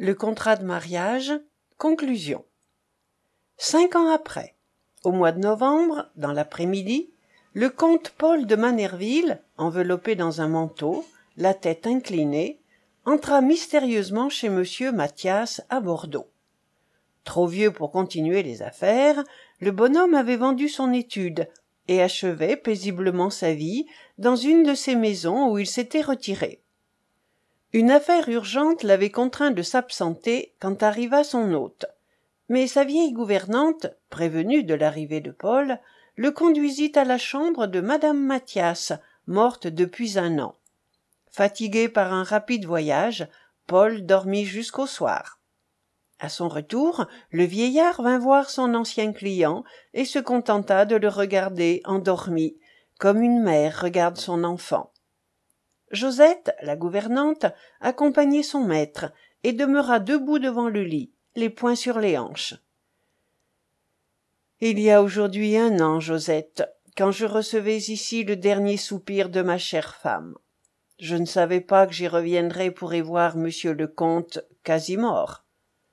Le contrat de mariage, conclusion. 5 ans après, au mois de novembre, dans l'après-midi, le comte Paul de Manerville, enveloppé dans un manteau, la tête inclinée, entra mystérieusement chez monsieur Mathias à Bordeaux. Trop vieux pour continuer les affaires, le bonhomme avait vendu son étude et achevait paisiblement sa vie dans une de ces maisons où il s'était retiré. Une affaire urgente l'avait contraint de s'absenter quand arriva son hôte, mais sa vieille gouvernante, prévenue de l'arrivée de Paul, le conduisit à la chambre de madame Mathias, morte depuis 1 an. Fatigué par un rapide voyage, Paul dormit jusqu'au soir. À son retour, le vieillard vint voir son ancien client et se contenta de le regarder endormi, comme une mère regarde son enfant. Josette, la gouvernante, accompagnait son maître et demeura debout devant le lit, les poings sur les hanches. Il y a aujourd'hui 1 an, Josette, quand je recevais ici le dernier soupir de ma chère femme. Je ne savais pas que j'y reviendrais pour y voir monsieur le comte quasi mort.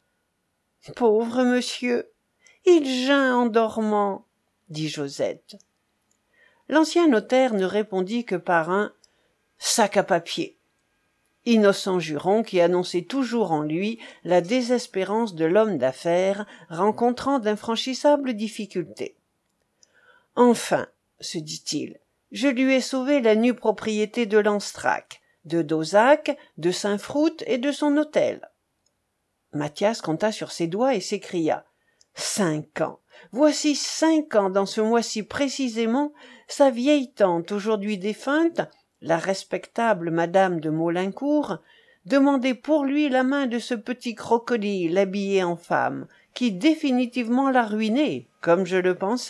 Pauvre monsieur, il geint en dormant, dit Josette. L'ancien notaire ne répondit que par un sac à papier, innocent juron qui annonçait toujours en lui la désespérance de l'homme d'affaires rencontrant d'infranchissables difficultés. Enfin, se dit-il, je lui ai sauvé la nue propriété de Lanstrac, de Dozac, de Saint-Froult et de son hôtel. Mathias compta sur ses doigts et s'écria « 5 ans! Voici 5 ans dans ce mois-ci précisément, sa vieille tante, aujourd'hui défunte, la respectable madame de Maulincour, demandait pour lui la main de ce petit crocodile habillé en femme, qui définitivement l'a ruiné, comme je le pensais. »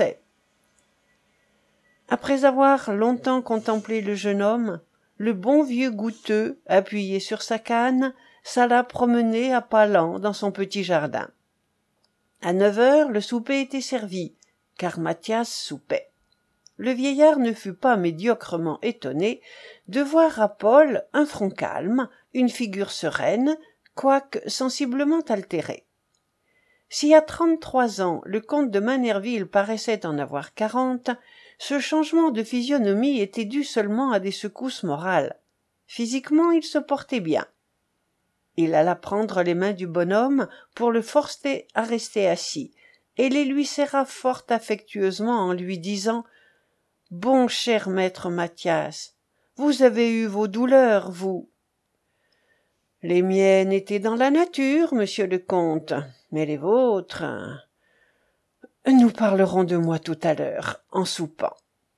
Après avoir longtemps contemplé le jeune homme, le bon vieux goutteux, appuyé sur sa canne, s'alla promener à pas lents dans son petit jardin. À 9 heures, le souper était servi, car Mathias soupait. Le vieillard ne fut pas médiocrement étonné de voir à Paul un front calme, une figure sereine, quoique sensiblement altérée. Si à 33 ans le comte de Manerville paraissait en avoir 40, ce changement de physionomie était dû seulement à des secousses morales. Physiquement, il se portait bien. Il alla prendre les mains du bonhomme pour le forcer à rester assis, et les lui serra fort affectueusement en lui disant « Bon cher maître Mathias, vous avez eu vos douleurs, vous. »« Les miennes étaient dans la nature, monsieur le comte, mais les vôtres... » Nous parlerons de moi tout à l'heure, en soupant.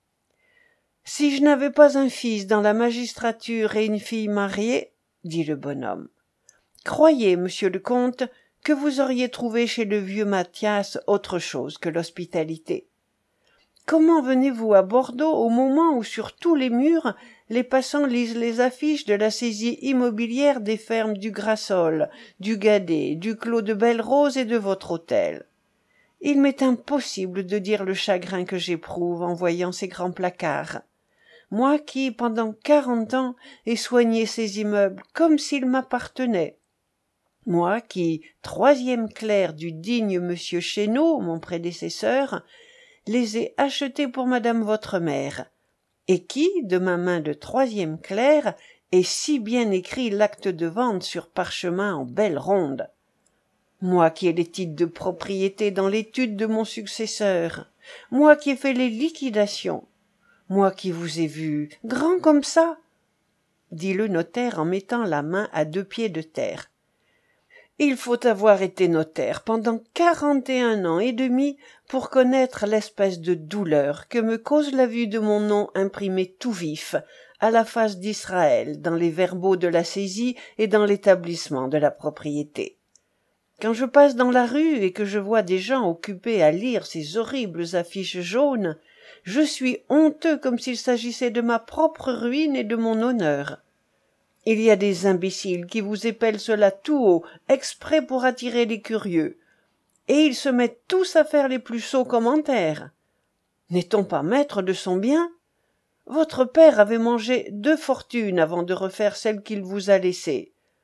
Si je n'avais pas un fils dans la magistrature et une fille mariée, dit le bonhomme, croyez, monsieur le comte, que vous auriez trouvé chez le vieux Mathias autre chose que l'hospitalité. Comment venez-vous à Bordeaux au moment où sur tous les murs les passants lisent les affiches de la saisie immobilière des fermes du Grassol, du Gadet, du Clos de Belle-Rose et de votre hôtel? Il m'est impossible de dire le chagrin que j'éprouve en voyant ces grands placards. Moi qui, pendant 40 ans, ai soigné ces immeubles comme s'ils m'appartenaient. Moi qui, 3e clerc du digne monsieur Chéneau, mon prédécesseur, les ai achetés pour madame votre mère, et qui, de ma main de 3e clerc, ai si bien écrit l'acte de vente sur parchemin en belle ronde. Moi qui ai les titres de propriété dans l'étude de mon successeur, moi qui ai fait les liquidations, moi qui vous ai vu grand comme ça, dit le notaire en mettant la main à 2 pieds de terre. Il faut avoir été notaire pendant 41 ans et demi pour connaître l'espèce de douleur que me cause la vue de mon nom imprimé tout vif à la face d'Israël dans les verbaux de la saisie et dans l'établissement de la propriété. Quand je passe dans la rue et que je vois des gens occupés à lire ces horribles affiches jaunes, je suis honteux comme s'il s'agissait de ma propre ruine et de mon honneur. Il y a des imbéciles qui vous épellent cela tout haut, exprès pour attirer les curieux, et ils se mettent tous à faire les plus sots commentaires. N'est-on pas maître de son bien? Votre père avait mangé 2 fortunes avant de refaire celle qu'il vous a laissée.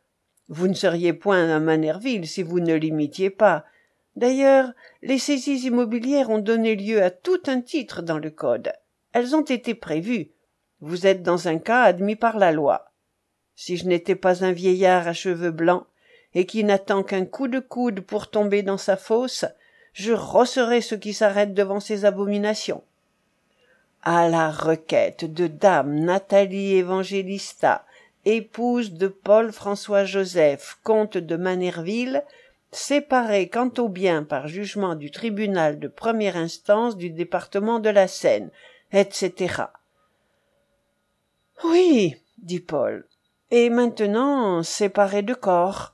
Vous ne seriez point à Manerville si vous ne l'imitiez pas. D'ailleurs, les saisies immobilières ont donné lieu à tout un titre dans le Code. Elles ont été prévues. Vous êtes dans un cas admis par la loi. Si je n'étais pas un vieillard à cheveux blancs, et qui n'attend qu'un coup de coude pour tomber dans sa fosse, je rosserais ceux qui s'arrêtent devant ces abominations. À la requête de dame Nathalie Évangélista, épouse de Paul François Joseph, comte de Manerville, séparée quant aux biens par jugement du tribunal de première instance du département de la Seine, etc. Oui, dit Paul, et maintenant séparée de corps.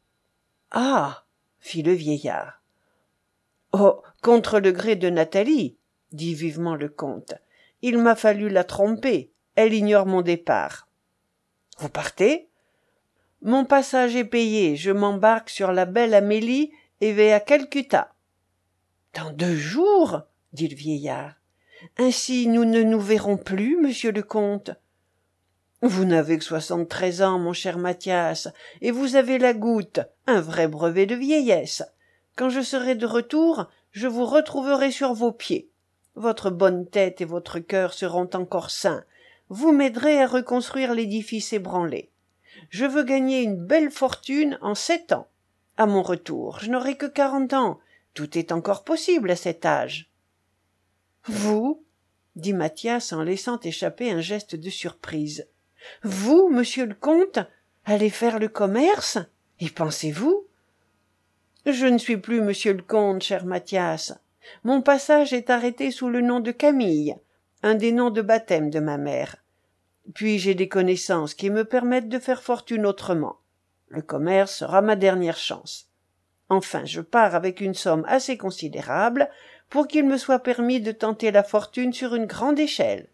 Ah, fit le vieillard. Oh, contre le gré de Nathalie, dit vivement le comte. Il m'a fallu la tromper. Elle ignore mon départ. Vous partez? Mon passage est payé. Je m'embarque sur la belle Amélie et vais à Calcutta. Dans 2 jours, dit le vieillard. Ainsi nous ne nous verrons plus, monsieur le comte. Vous n'avez que 73 ans, mon cher Mathias, et vous avez la goutte, un vrai brevet de vieillesse. Quand je serai de retour, je vous retrouverai sur vos pieds. Votre bonne tête et votre cœur seront encore sains. Vous m'aiderez à reconstruire l'édifice ébranlé. Je veux gagner une belle fortune en 7 ans. À mon retour, je n'aurai que 40 ans. Tout est encore possible à cet âge. Vous, dit Mathias en laissant échapper un geste de surprise. Vous, monsieur le comte, allez faire le commerce? Y pensez-vous? Je ne suis plus monsieur le comte, cher Mathias. Mon passage est arrêté sous le nom de Camille, un des noms de baptême de ma mère. Puis j'ai des connaissances qui me permettent de faire fortune autrement. Le commerce sera ma dernière chance. Enfin, je pars avec une somme assez considérable pour qu'il me soit permis de tenter la fortune sur une grande échelle.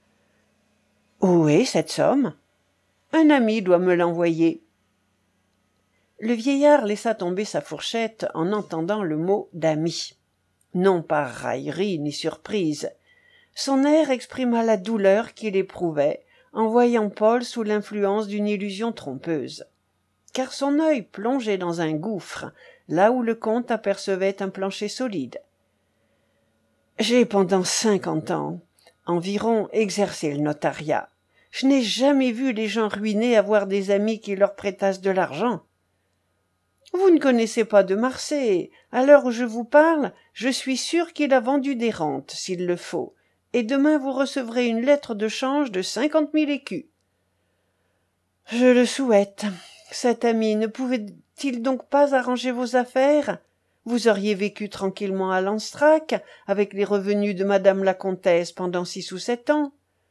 Où est cette somme? Un ami doit me l'envoyer. Le vieillard laissa tomber sa fourchette en entendant le mot d'ami. Non par raillerie ni surprise. Son air exprima la douleur qu'il éprouvait en voyant Paul sous l'influence d'une illusion trompeuse. Car son œil plongeait dans un gouffre, là où le comte apercevait un plancher solide. J'ai pendant 50 ans environ exercé le notariat. Je n'ai jamais vu les gens ruinés avoir des amis qui leur prêtassent de l'argent. Vous ne connaissez pas de Marsay. À l'heure où je vous parle, je suis sûr qu'il a vendu des rentes, s'il le faut, et demain vous recevrez une lettre de change de 50 000 écus. Je le souhaite. Cet ami ne pouvait-il donc pas arranger vos affaires? Vous auriez vécu tranquillement à Lanstrac, avec les revenus de madame la comtesse pendant 6 ou 7 ans.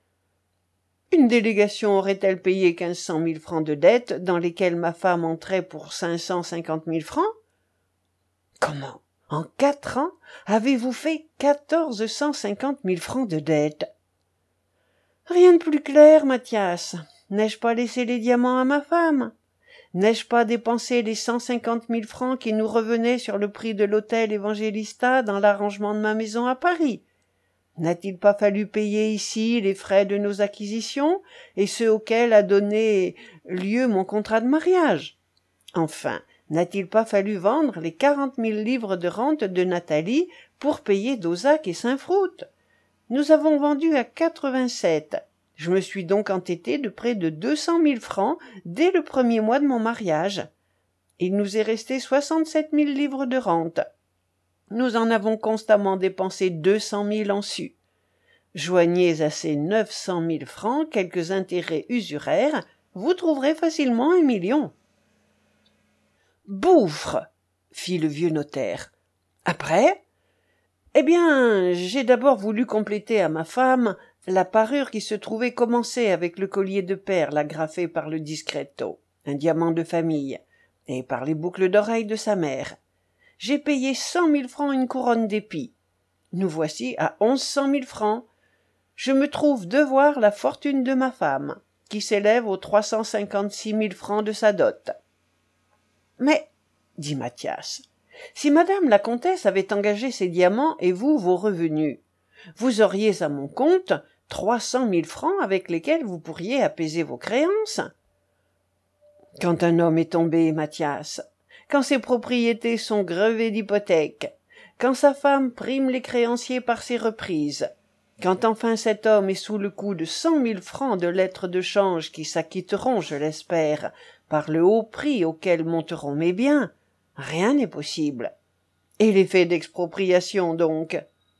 Une délégation aurait-elle payé 1500 000 francs de dettes dans lesquelles ma femme entrait pour 550 000 francs? Comment? En 4 ans, avez-vous fait 1450 000 francs de dettes? Rien de plus clair, Mathias. N'ai-je pas laissé les diamants à ma femme? N'ai-je pas dépensé les 150 000 francs qui nous revenaient sur le prix de l'hôtel Évangélista dans l'arrangement de ma maison à Paris? N'a-t-il pas fallu payer ici les frais de nos acquisitions et ceux auxquels a donné lieu mon contrat de mariage? Enfin, n'a-t-il pas fallu vendre les 40 000 livres de rente de Nathalie pour payer d'Auzac et Saint-Froute? Nous avons vendu à 87. Je me suis donc entêté de près de 200 000 francs dès le premier mois de mon mariage. Il nous est resté 67 000 livres de rente. Nous en avons constamment dépensé 200 000 en su. Joignez à ces 900 000 francs quelques intérêts usuraires, vous trouverez facilement 1 million. Bouffre, fit le vieux notaire. Après? Eh bien, j'ai d'abord voulu compléter à ma femme la parure qui se trouvait commencée avec le collier de perles agrafé par le discreto, un diamant de famille, et par les boucles d'oreilles de sa mère. J'ai payé 100 000 francs une couronne d'épis. Nous voici à 1100 000 francs. Je me trouve devoir la fortune de ma femme, qui s'élève aux 356 000 francs de sa dot. Mais, dit Mathias, si madame la comtesse avait engagé ses diamants et vous vos revenus, vous auriez à mon compte 300 000 francs avec lesquels vous pourriez apaiser vos créances. Quand un homme est tombé, Mathias, quand ses propriétés sont grevées d'hypothèques, quand sa femme prime les créanciers par ses reprises, quand enfin cet homme est sous le coup de 100 000 francs de lettres de change qui s'acquitteront, je l'espère, par le haut prix auquel monteront mes biens, rien n'est possible. Et l'effet d'expropriation, donc?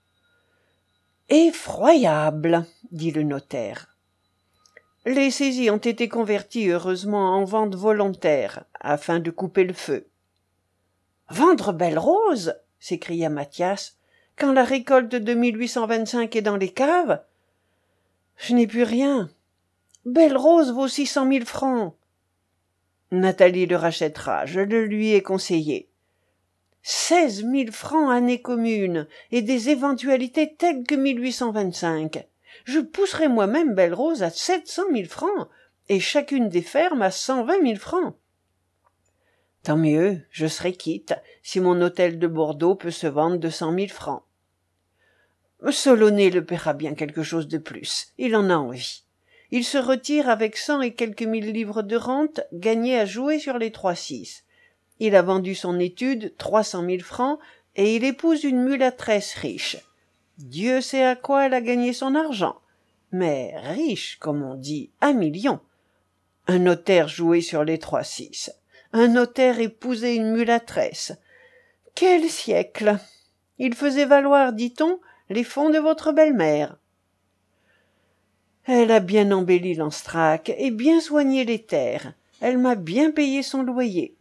Effroyable, dit le notaire. Les saisies ont été converties heureusement en vente volontaire, afin de couper le feu. Vendre Belle-Rose, s'écria Mathias, quand la récolte de 1825 est dans les caves? Je n'ai plus rien. Belle-Rose vaut 600 000 francs. Nathalie le rachètera, je le lui ai conseillé. 16 000 francs année commune, et des éventualités telles que 1825. Je pousserai moi-même Belle-Rose à 700 000 francs, et chacune des fermes à 120 000 francs. Tant mieux, je serai quitte, si mon hôtel de Bordeaux peut se vendre de 100 000 francs. Solonais le paiera bien quelque chose de plus, il en a envie. Il se retire avec 100 et quelques mille livres de rente gagnées à jouer sur les 3-6. Il a vendu son étude 300 000 francs et il épouse une mulâtresse riche. Dieu sait à quoi elle a gagné son argent, mais riche, comme on dit, à millions. Un notaire joué sur les 3-6. Un notaire épouser une mulâtresse. Quel siècle! Il faisait valoir, dit-on, les fonds de votre belle-mère. Elle a bien embelli l'Anstrac et bien soigné les terres. Elle m'a bien payé son loyer.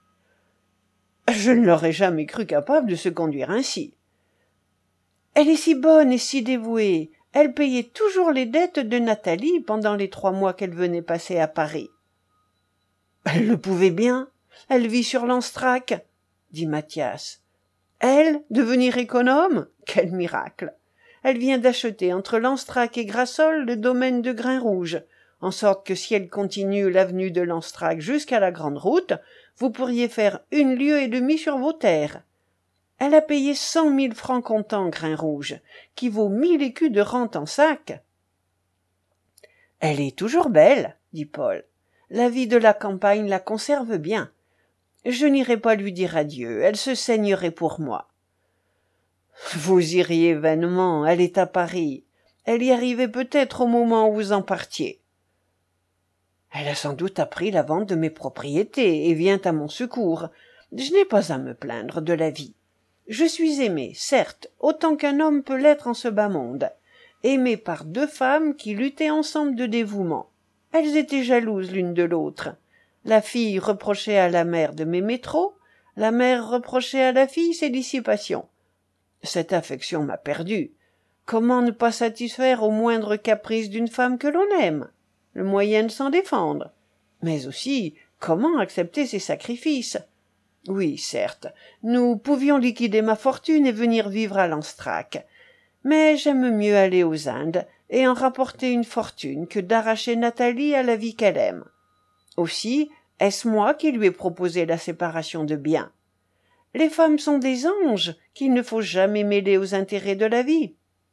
Je ne l'aurais jamais cru capable de se conduire ainsi. Elle est si bonne et si dévouée. Elle payait toujours les dettes de Nathalie pendant les 3 mois qu'elle venait passer à Paris. Elle le pouvait bien. Elle vit sur l'Anstrac, dit Mathias. Elle, devenir économe? Quel miracle! Elle vient d'acheter entre Lanstrac et Grassol le domaine de Grain-Rouge, en sorte que si elle continue l'avenue de Lanstrac jusqu'à la grande route, vous pourriez faire 1 lieue et demie sur vos terres. Elle a payé 100 000 francs comptant Grain-Rouge, qui vaut 1000 écus de rente en sac. Elle est toujours belle, dit Paul. La vie de la campagne la conserve bien. Je n'irai pas lui dire adieu, elle se saignerait pour moi. Vous iriez vainement, elle est à Paris. Elle y arrivait peut-être au moment où vous en partiez. Elle a sans doute appris la vente de mes propriétés et vient à mon secours. Je n'ai pas à me plaindre de la vie. Je suis aimé, certes, autant qu'un homme peut l'être en ce bas monde, aimé par 2 femmes qui luttaient ensemble de dévouement. Elles étaient jalouses l'une de l'autre. La fille reprochait à la mère de m'aimer trop, la mère reprochait à la fille ses dissipations. Cette affection m'a perdu. Comment ne pas satisfaire au moindre caprice d'une femme que l'on aime? Le moyen de s'en défendre. Mais aussi, comment accepter ses sacrifices? Oui, certes, nous pouvions liquider ma fortune et venir vivre à Lanstrac. Mais j'aime mieux aller aux Indes et en rapporter une fortune que d'arracher Nathalie à la vie qu'elle aime. Aussi, est-ce moi qui lui ai proposé la séparation de biens? Les femmes sont des anges qu'il ne faut jamais mêler aux intérêts de la vie.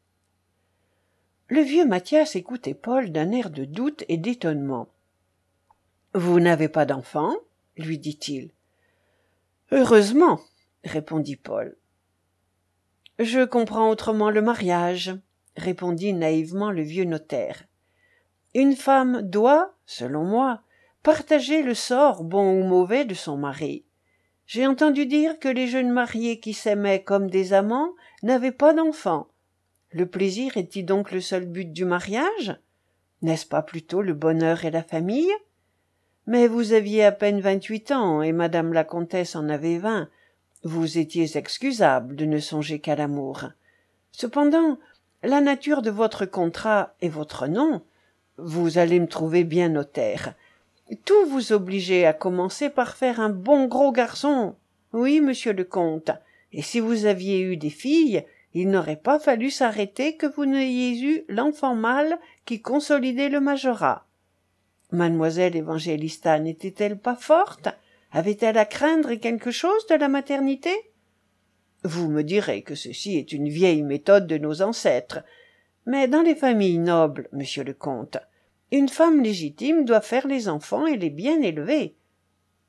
Le vieux Mathias écoutait Paul d'un air de doute et d'étonnement. « Vous n'avez pas d'enfant ?» lui dit-il. « Heureusement, » répondit Paul. « Je comprends autrement le mariage, » répondit naïvement le vieux notaire. « Une femme doit, selon moi, partager le sort bon ou mauvais de son mari. J'ai entendu dire que les jeunes mariés qui s'aimaient comme des amants n'avaient pas d'enfants. Le plaisir est-il donc le seul but du mariage? N'est-ce pas plutôt le bonheur et la famille? Mais vous aviez à peine 28 ans, et madame la comtesse en avait 20. Vous étiez excusable de ne songer qu'à l'amour. Cependant, la nature de votre contrat et votre nom, vous allez me trouver bien notaire, tout vous obligeait à commencer par faire un bon gros garçon. Oui, monsieur le comte, et si vous aviez eu des filles, il n'aurait pas fallu s'arrêter que vous n'ayez eu l'enfant mâle qui consolidait le majorat. Mademoiselle Évangélista n'était-elle pas forte? Avait-elle à craindre quelque chose de la maternité? Vous me direz que ceci est une vieille méthode de nos ancêtres, mais dans les familles nobles, monsieur le comte, une femme légitime doit faire les enfants et les bien élever.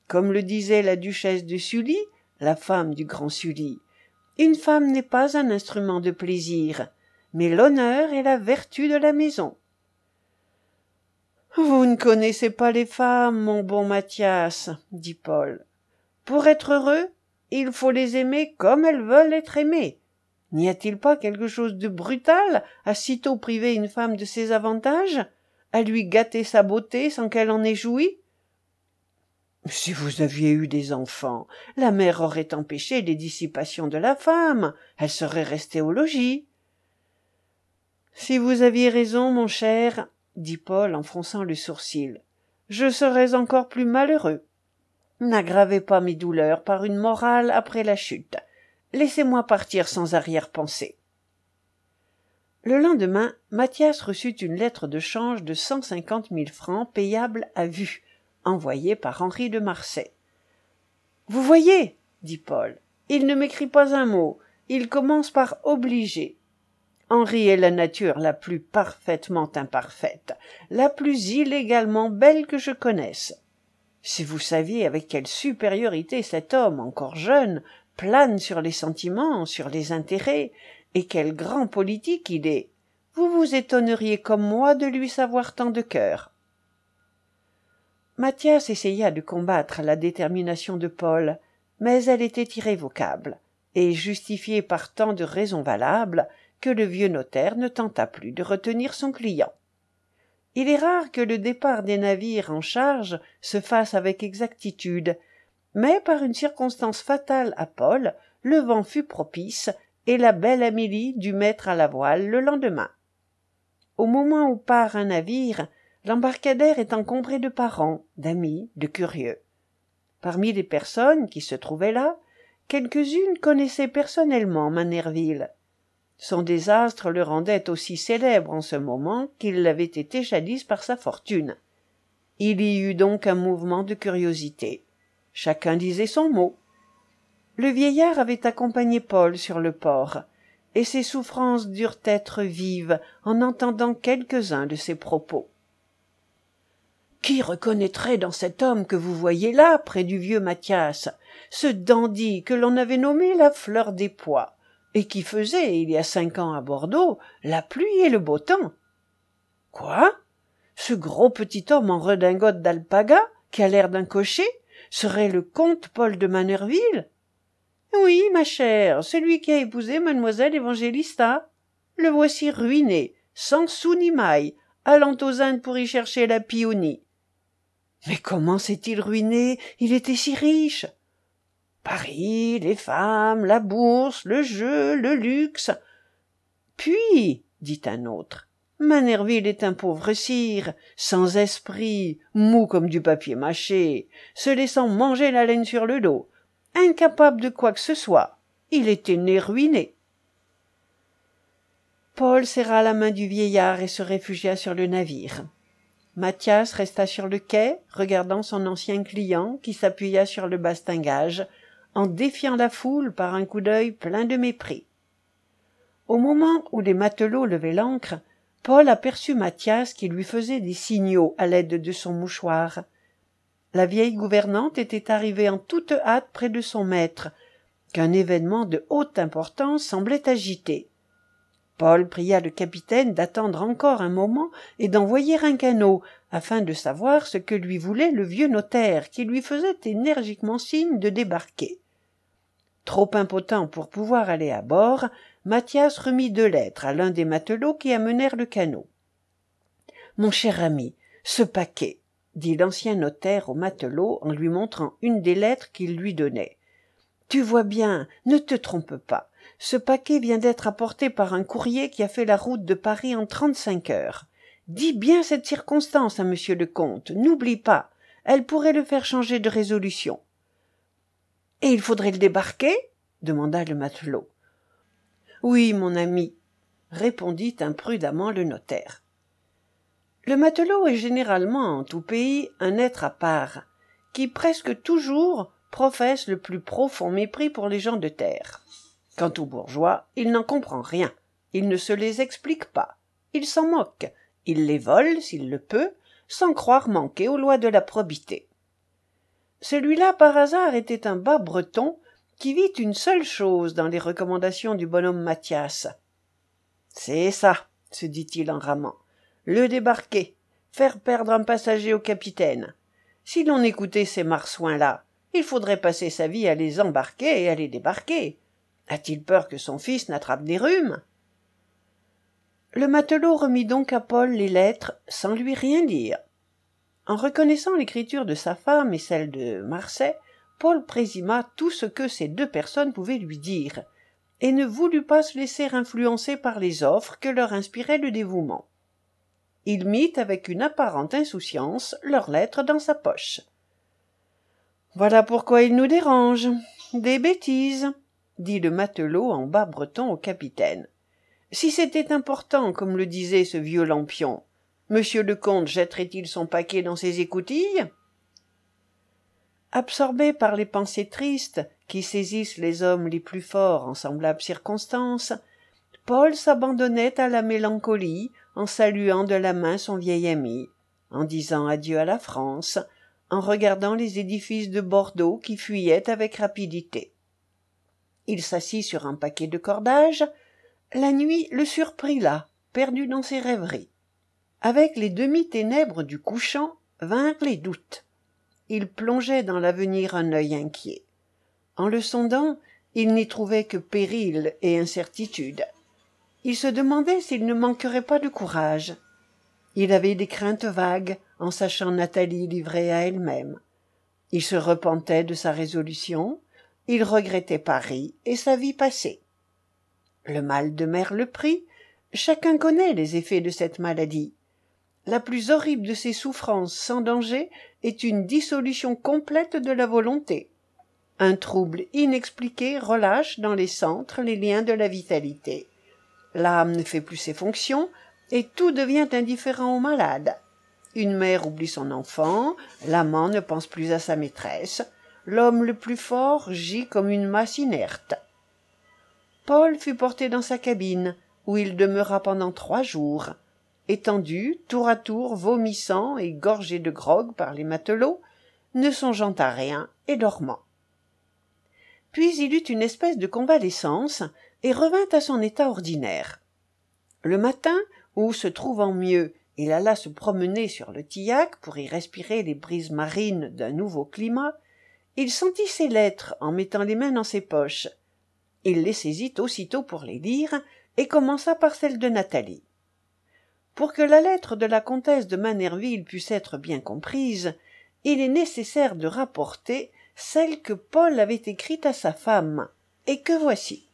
Comme le disait la duchesse de Sully, la femme du grand Sully, une femme n'est pas un instrument de plaisir, mais l'honneur et la vertu de la maison. Vous ne connaissez pas les femmes, mon bon Mathias, dit Paul. Pour être heureux, il faut les aimer comme elles veulent être aimées. N'y a-t-il pas quelque chose de brutal à sitôt priver une femme de ses avantages, à lui gâter sa beauté sans qu'elle en ait joui? Si vous aviez eu des enfants, la mère aurait empêché les dissipations de la femme, elle serait restée au logis. Si vous aviez raison, mon cher, dit Paul en fronçant le sourcil, je serais encore plus malheureux. N'aggravez pas mes douleurs par une morale après la chute. Laissez-moi partir sans arrière-pensée. Le lendemain, Mathias reçut une lettre de change de 150 000 francs payable à vue, envoyée par Henri de Marsay. « Vous voyez, dit Paul, il ne m'écrit pas un mot, il commence par obliger. Henri est la nature la plus parfaitement imparfaite, la plus illégalement belle que je connaisse. Si vous saviez avec quelle supériorité cet homme, encore jeune, plane sur les sentiments, sur les intérêts, et quel grand politique il est, vous vous étonneriez comme moi de lui savoir tant de cœur. » Mathias essaya de combattre la détermination de Paul, mais elle était irrévocable, et justifiée par tant de raisons valables que le vieux notaire ne tenta plus de retenir son client. Il est rare que le départ des navires en charge se fasse avec exactitude, mais par une circonstance fatale à Paul, le vent fut propice et la belle Amélie dut mettre à la voile le lendemain. Au moment où part un navire, l'embarcadère est encombré de parents, d'amis, de curieux. Parmi les personnes qui se trouvaient là, quelques-unes connaissaient personnellement Manerville. Son désastre le rendait aussi célèbre en ce moment qu'il l'avait été jadis par sa fortune. Il y eut donc un mouvement de curiosité. Chacun disait son mot. Le vieillard avait accompagné Paul sur le port, et ses souffrances durent être vives en entendant quelques-uns de ses propos. « Qui reconnaîtrait dans cet homme que vous voyez là, près du vieux Mathias, ce dandy que l'on avait nommé la fleur des pois, et qui faisait, il y a 5 ans à Bordeaux, la pluie et le beau temps? Quoi? Ce gros petit homme en redingote d'alpaga, qui a l'air d'un cocher, serait le comte Paul de Manerville? Oui, ma chère, celui qui a épousé mademoiselle Évangélista. Le voici ruiné, sans sou ni maille, allant aux Indes pour y chercher la pionie. Mais comment s'est-il ruiné? Il était si riche. Paris, les femmes, la bourse, le jeu, le luxe. Puis, dit un autre, Manerville est un pauvre sire, sans esprit, mou comme du papier mâché, se laissant manger la laine sur le dos, incapable de quoi que ce soit. Il était né ruiné. Paul serra la main du vieillard et se réfugia sur le navire. Mathias resta sur le quai, regardant son ancien client qui s'appuya sur le bastingage, en défiant la foule par un coup d'œil plein de mépris. Au moment où les matelots levaient l'ancre, Paul aperçut Mathias qui lui faisait des signaux à l'aide de son mouchoir. La vieille gouvernante était arrivée en toute hâte près de son maître, qu'un événement de haute importance semblait agiter. Paul pria le capitaine d'attendre encore un moment et d'envoyer un canot, afin de savoir ce que lui voulait le vieux notaire, qui lui faisait énergiquement signe de débarquer. Trop impotent pour pouvoir aller à bord, Mathias remit 2 lettres à l'un des matelots qui amenèrent le canot. « Mon cher ami, ce paquet, » dit l'ancien notaire au matelot en lui montrant une des lettres qu'il lui donnait. « Tu vois bien, ne te trompe pas. Ce paquet vient d'être apporté par un courrier qui a fait la route de Paris en 35 heures. Dis bien cette circonstance à monsieur le comte, n'oublie pas, elle pourrait le faire changer de résolution. »« Et il faudrait le débarquer ?» demanda le matelot. « Oui, mon ami, » répondit imprudemment le notaire. Le matelot est généralement, en tout pays, un être à part, qui presque toujours professe le plus profond mépris pour les gens de terre. Quant aux bourgeois, il n'en comprend rien, il ne se les explique pas, il s'en moque, il les vole, s'il le peut, sans croire manquer aux lois de la probité. Celui-là, par hasard, était un bas breton qui vit une seule chose dans les recommandations du bonhomme Mathias. « C'est ça, » se dit-il en ramant, « le débarquer, faire perdre un passager au capitaine. Si l'on écoutait ces marsouins-là, il faudrait passer sa vie à les embarquer et à les débarquer. A-t-il peur que son fils n'attrape des rhumes ?» Le matelot remit donc à Paul les lettres sans lui rien dire. En reconnaissant l'écriture de sa femme et celle de Marsay, Paul présuma tout ce que ces deux personnes pouvaient lui dire, et ne voulut pas se laisser influencer par les offres que leur inspirait le dévouement. Il mit avec une apparente insouciance leurs lettres dans sa poche. « Voilà pourquoi ils nous dérangent. Des bêtises, » dit le matelot en bas breton au capitaine. « Si c'était important, comme le disait ce vieux lampion, Monsieur le comte jetterait-il son paquet dans ses écoutilles ?» Absorbé par les pensées tristes qui saisissent les hommes les plus forts en semblables circonstances, Paul s'abandonnait à la mélancolie en saluant de la main son vieil ami, en disant adieu à la France, en regardant les édifices de Bordeaux qui fuyaient avec rapidité. Il s'assit sur un paquet de cordages. La nuit le surprit là, perdu dans ses rêveries. Avec les demi-ténèbres du couchant vinrent les doutes. Il plongeait dans l'avenir un œil inquiet. En le sondant, il n'y trouvait que péril et incertitude. Il se demandait s'il ne manquerait pas de courage. Il avait des craintes vagues en sachant Nathalie livrée à elle-même. Il se repentait de sa résolution, il regrettait Paris et sa vie passée. Le mal de mer le prit, chacun connaît les effets de cette maladie. La plus horrible de ces souffrances sans danger est une dissolution complète de la volonté. Un trouble inexpliqué relâche dans les centres les liens de la vitalité. L'âme ne fait plus ses fonctions et tout devient indifférent au malade. Une mère oublie son enfant, l'amant ne pense plus à sa maîtresse, l'homme le plus fort gît comme une masse inerte. Paul fut porté dans sa cabine, où il demeura pendant 3 jours. Étendu, tour à tour, vomissant et gorgé de grog par les matelots, ne songeant à rien et dormant. Puis il eut une espèce de convalescence et revint à son état ordinaire. Le matin, où, se trouvant mieux, il alla se promener sur le tillac pour y respirer les brises marines d'un nouveau climat, il sentit ses lettres en mettant les mains dans ses poches. Il les saisit aussitôt pour les lire et commença par celle de Nathalie. Pour que la lettre de la comtesse de Manerville puisse être bien comprise, il est nécessaire de rapporter celle que Paul avait écrite à sa femme, et que voici.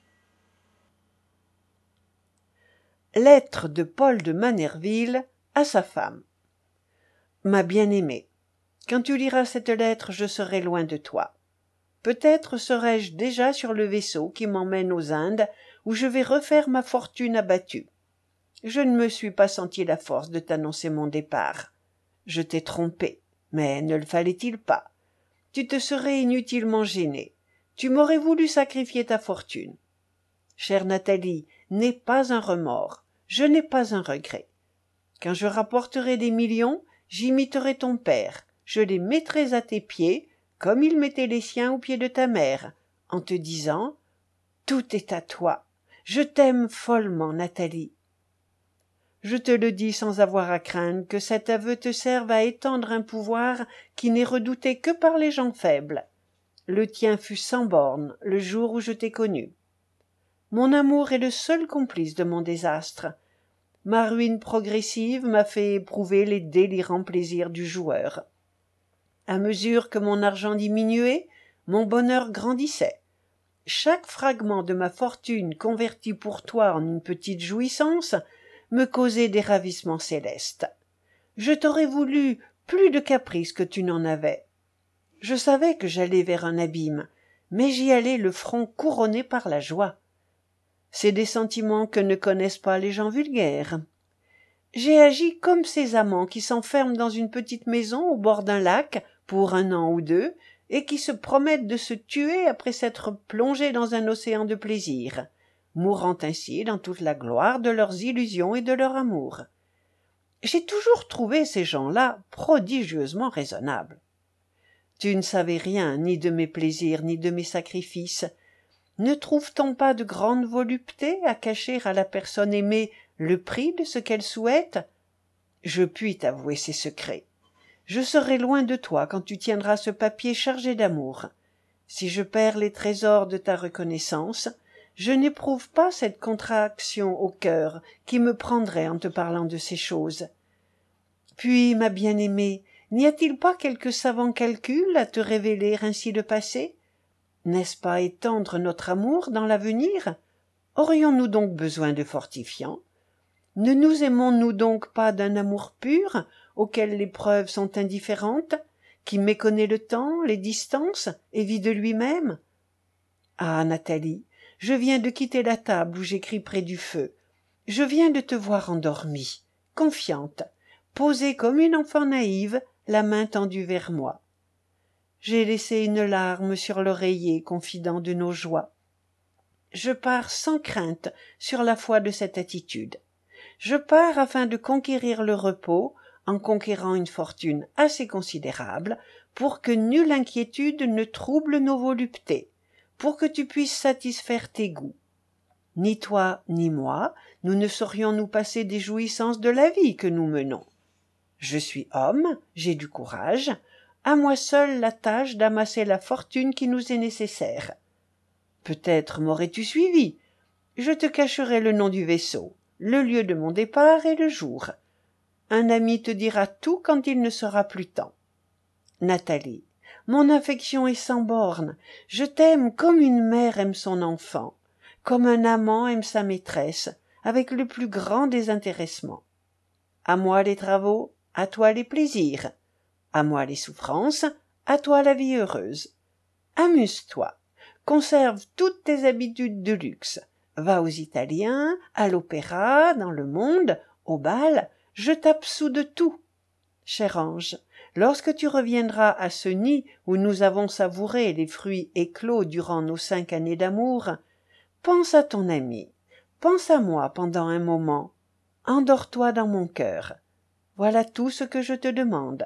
Lettre de Paul de Manerville à sa femme. Ma bien-aimée, quand tu liras cette lettre, je serai loin de toi. Peut-être serai-je déjà sur le vaisseau qui m'emmène aux Indes, où je vais refaire ma fortune abattue. Je ne me suis pas senti la force de t'annoncer mon départ. Je t'ai trompé, mais ne le fallait-il pas? Tu te serais inutilement gênée. Tu m'aurais voulu sacrifier ta fortune. Chère Nathalie, n'aie pas un remords. Je n'ai pas un regret. Quand je rapporterai des millions, j'imiterai ton père. Je les mettrai à tes pieds, comme il mettait les siens aux pieds de ta mère, en te disant « Tout est à toi. Je t'aime follement, Nathalie. » Je te le dis sans avoir à craindre que cet aveu te serve à étendre un pouvoir qui n'est redouté que par les gens faibles. Le tien fut sans bornes le jour où je t'ai connu. Mon amour est le seul complice de mon désastre. Ma ruine progressive m'a fait éprouver les délirants plaisirs du joueur. À mesure que mon argent diminuait, mon bonheur grandissait. Chaque fragment de ma fortune converti pour toi en une petite jouissance me causait des ravissements célestes. Je t'aurais voulu plus de caprices que tu n'en avais. Je savais que j'allais vers un abîme, mais j'y allais le front couronné par la joie. C'est des sentiments que ne connaissent pas les gens vulgaires. J'ai agi comme ces amants qui s'enferment dans une petite maison au bord d'un lac pour 1 an ou 2 et qui se promettent de se tuer après s'être plongés dans un océan de plaisir, mourant ainsi dans toute la gloire de leurs illusions et de leur amour. J'ai toujours trouvé ces gens-là prodigieusement raisonnables. Tu ne savais rien, ni de mes plaisirs, ni de mes sacrifices. Ne trouve-t-on pas de grande volupté à cacher à la personne aimée le prix de ce qu'elle souhaite? Je puis t'avouer ces secrets. Je serai loin de toi quand tu tiendras ce papier chargé d'amour. Si je perds les trésors de ta reconnaissance, je n'éprouve pas cette contraction au cœur qui me prendrait en te parlant de ces choses. Puis, ma bien-aimée, n'y a-t-il pas quelque savant calcul à te révéler ainsi le passé? N'est-ce pas étendre notre amour dans l'avenir? Aurions-nous donc besoin de fortifiants? Ne nous aimons-nous donc pas d'un amour pur, auquel les preuves sont indifférentes, qui méconnaît le temps, les distances, et vit de lui-même? Ah, Nathalie, je viens de quitter la table où j'écris près du feu. Je viens de te voir endormie, confiante, posée comme une enfant naïve, la main tendue vers moi. J'ai laissé une larme sur l'oreiller confident de nos joies. Je pars sans crainte sur la foi de cette attitude. Je pars afin de conquérir le repos, en conquérant une fortune assez considérable, pour que nulle inquiétude ne trouble nos voluptés, pour que tu puisses satisfaire tes goûts. Ni toi ni moi, nous ne saurions nous passer des jouissances de la vie que nous menons. Je suis homme, j'ai du courage, à moi seul la tâche d'amasser la fortune qui nous est nécessaire. Peut-être m'aurais-tu suivi. Je te cacherai le nom du vaisseau, le lieu de mon départ et le jour. Un ami te dira tout quand il ne sera plus temps. Nathalie, mon affection est sans bornes. Je t'aime comme une mère aime son enfant, comme un amant aime sa maîtresse, avec le plus grand désintéressement. À moi les travaux, à toi les plaisirs. À moi les souffrances, à toi la vie heureuse. Amuse-toi, conserve toutes tes habitudes de luxe. Va aux Italiens, à l'opéra, dans le monde, au bal, je t'absous de tout. Cher ange, lorsque tu reviendras à ce nid où nous avons savouré les fruits éclos durant nos 5 années d'amour, pense à ton ami, pense à moi pendant un moment, endors-toi dans mon cœur. Voilà tout ce que je te demande.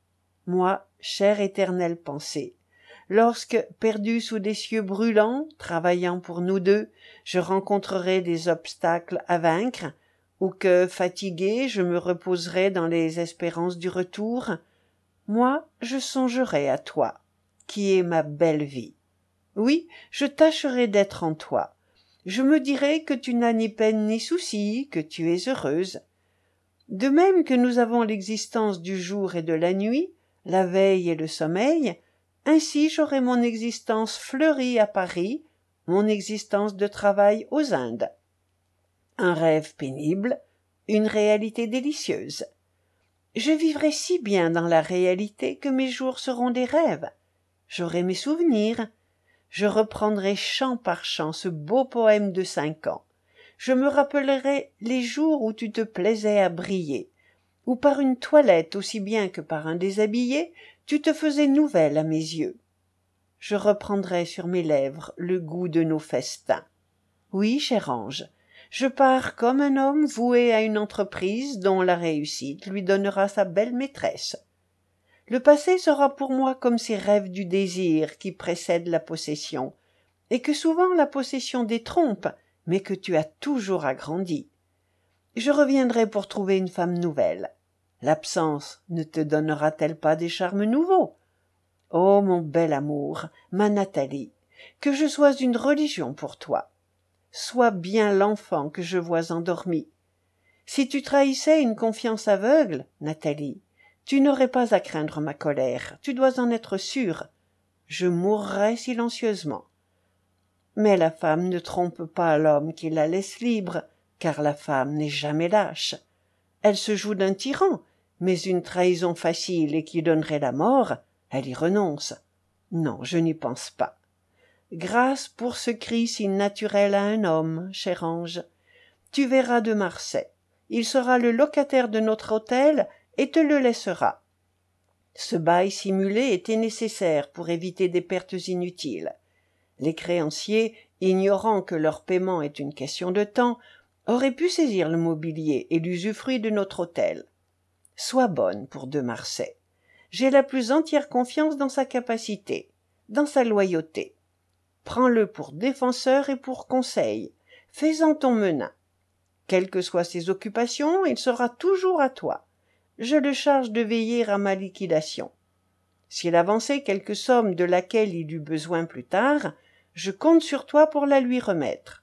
Moi, chère éternelle pensée, lorsque, perdu sous des cieux brûlants, travaillant pour nous deux, je rencontrerai des obstacles à vaincre, ou que, fatigué, je me reposerai dans les espérances du retour, moi, je songerai à toi, qui es ma belle vie. Oui, je tâcherai d'être en toi. Je me dirai que tu n'as ni peine ni souci, que tu es heureuse. De même que nous avons l'existence du jour et de la nuit, la veille et le sommeil, ainsi j'aurai mon existence fleurie à Paris, mon existence de travail aux Indes. Un rêve pénible, une réalité délicieuse. Je vivrai si bien dans la réalité que mes jours seront des rêves. J'aurai mes souvenirs. Je reprendrai chant par chant ce beau poème de 5 ans. Je me rappellerai les jours où tu te plaisais à briller, où par une toilette aussi bien que par un déshabillé, tu te faisais nouvelle à mes yeux. Je reprendrai sur mes lèvres le goût de nos festins. Oui, cher ange, je pars comme un homme voué à une entreprise dont la réussite lui donnera sa belle maîtresse. Le passé sera pour moi comme ces rêves du désir qui précèdent la possession, et que souvent la possession détrompe, mais que tu as toujours agrandi. Je reviendrai pour trouver une femme nouvelle. L'absence ne te donnera-t-elle pas des charmes nouveaux? Oh, mon bel amour, ma Nathalie, que je sois une religion pour toi. Sois bien l'enfant que je vois endormi. Si tu trahissais une confiance aveugle, Nathalie, tu n'aurais pas à craindre ma colère, tu dois en être sûre. Je mourrais silencieusement. Mais la femme ne trompe pas l'homme qui la laisse libre, car la femme n'est jamais lâche. Elle se joue d'un tyran, mais une trahison facile et qui donnerait la mort, elle y renonce. Non, je n'y pense pas. Grâce pour ce cri si naturel à un homme, cher ange. Tu verras de Marsay. Il sera le locataire de notre hôtel et te le laissera. Ce bail simulé était nécessaire pour éviter des pertes inutiles. Les créanciers, ignorant que leur paiement est une question de temps, auraient pu saisir le mobilier et l'usufruit de notre hôtel. Sois bonne pour de Marsay. J'ai la plus entière confiance dans sa capacité, dans sa loyauté. Prends-le pour défenseur et pour conseil. Fais-en ton menin. Quelles que soient ses occupations, il sera toujours à toi. Je le charge de veiller à ma liquidation. S'il avançait quelque somme de laquelle il eut besoin plus tard, je compte sur toi pour la lui remettre.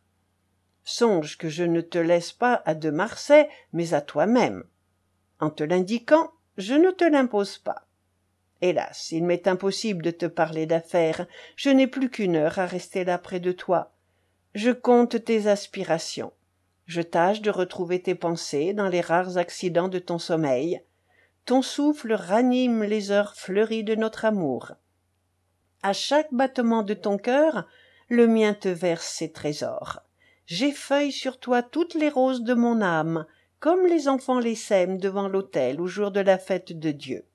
Songe que je ne te laisse pas à De Marsay, mais à toi-même. En te l'indiquant, je ne te l'impose pas. Hélas, il m'est impossible de te parler d'affaires, je n'ai plus qu'une heure à rester là près de toi. Je compte tes aspirations. Je tâche de retrouver tes pensées dans les rares accidents de ton sommeil. Ton souffle ranime les heures fleuries de notre amour. À chaque battement de ton cœur, le mien te verse ses trésors. J'effeuille sur toi toutes les roses de mon âme, comme les enfants les sèment devant l'autel au jour de la fête de Dieu.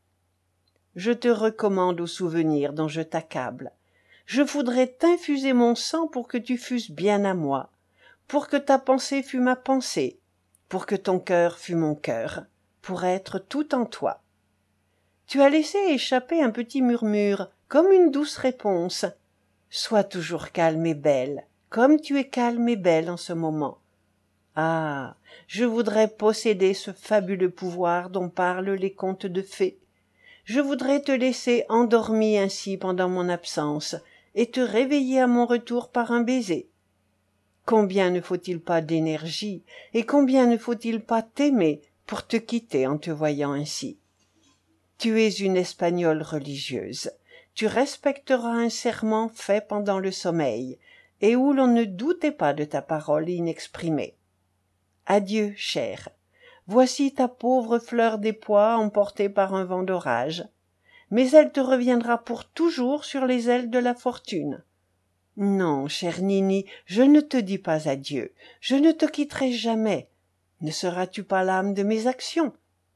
Je te recommande aux souvenirs dont je t'accable. Je voudrais t'infuser mon sang pour que tu fusses bien à moi, pour que ta pensée fût ma pensée, pour que ton cœur fût mon cœur, pour être tout en toi. Tu as laissé échapper un petit murmure, comme une douce réponse. Sois toujours calme et belle, comme tu es calme et belle en ce moment. Ah, je voudrais posséder ce fabuleux pouvoir dont parlent les contes de fées. Je voudrais te laisser endormie ainsi pendant mon absence, et te réveiller à mon retour par un baiser. Combien ne faut-il pas d'énergie, et combien ne faut-il pas t'aimer pour te quitter en te voyant ainsi. Tu es une Espagnole religieuse. Tu respecteras un serment fait pendant le sommeil, et où l'on ne doutait pas de ta parole inexprimée. Adieu, chère. Voici ta pauvre fleur des pois emportée par un vent d'orage. Mais elle te reviendra pour toujours sur les ailes de la fortune. Non, chère Nini, je ne te dis pas adieu. Je ne te quitterai jamais. Ne seras-tu pas l'âme de mes actions?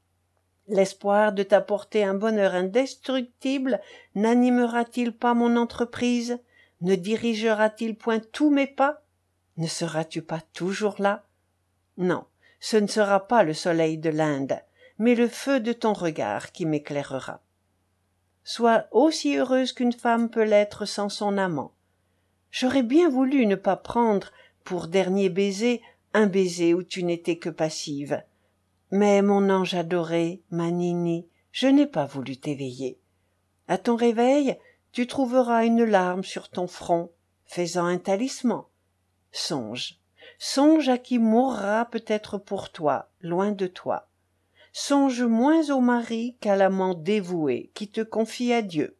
L'espoir de t'apporter un bonheur indestructible n'animera-t-il pas mon entreprise? Ne dirigera-t-il point tous mes pas? Ne seras-tu pas toujours là? Non, ce ne sera pas le soleil de l'Inde, mais le feu de ton regard qui m'éclairera. Sois aussi heureuse qu'une femme peut l'être sans son amant. J'aurais bien voulu ne pas prendre, pour dernier baiser, un baiser où tu n'étais que passive. Mais, mon ange adoré, ma Nini, je n'ai pas voulu t'éveiller. À ton réveil, tu trouveras une larme sur ton front, faisant un talisman. Songe, songe à qui mourra peut-être pour toi, loin de toi. Songe moins au mari qu'à l'amant dévoué qui te confie à Dieu.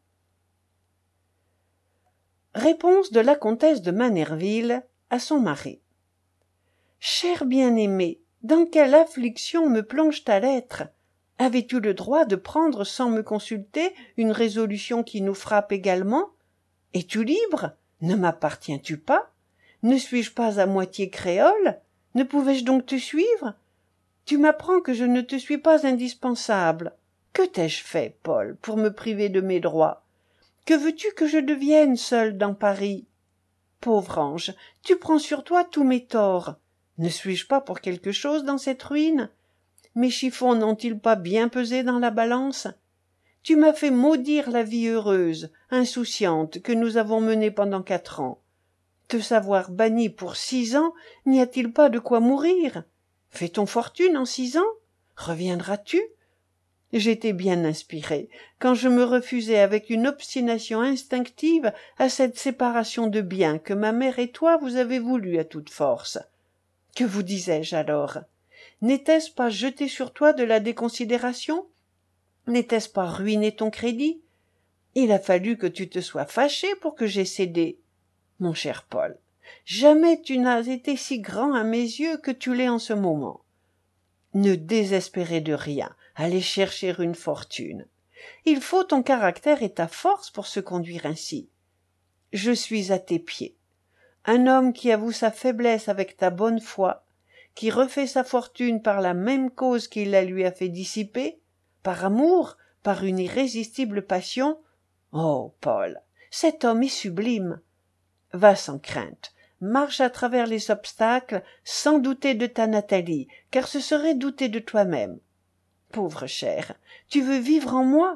Réponse de la comtesse de Manerville à son mari. Cher bien-aimé, dans quelle affliction me plonge ta lettre? Avais-tu le droit de prendre sans me consulter une résolution qui nous frappe également? Es-tu libre? Ne m'appartiens-tu pas? Ne suis-je pas à moitié créole? Ne pouvais-je donc te suivre? Tu m'apprends que je ne te suis pas indispensable. Que t'ai-je fait, Paul, pour me priver de mes droits? Que veux-tu que je devienne seule dans Paris? Pauvre ange, tu prends sur toi tous mes torts. Ne suis-je pas pour quelque chose dans cette ruine? Mes chiffons n'ont-ils pas bien pesé dans la balance? Tu m'as fait maudire la vie heureuse, insouciante, que nous avons menée pendant 4 ans. Te savoir banni pour 6 ans, n'y a-t-il pas de quoi mourir? Fait-on fortune en 6 ans? Reviendras-tu? J'étais bien inspiré quand je me refusai avec une obstination instinctive à cette séparation de biens que ma mère et toi vous avez voulu à toute force. Que vous disais-je alors? N'était-ce pas jeter sur toi de la déconsidération? N'était-ce pas ruiner ton crédit? Il a fallu que tu te sois fâché pour que j'aie cédé. Mon cher Paul, jamais tu n'as été si grand à mes yeux que tu l'es en ce moment. Ne désespérez de rien, allez chercher une fortune. Il faut ton caractère et ta force pour se conduire ainsi. Je suis à tes pieds. Un homme qui avoue sa faiblesse avec ta bonne foi, qui refait sa fortune par la même cause qui la lui a fait dissiper, par amour, par une irrésistible passion. Oh, Paul, cet homme est sublime. Va sans crainte, marche à travers les obstacles sans douter de ta Nathalie, car ce serait douter de toi-même. Pauvre chère, tu veux vivre en moi,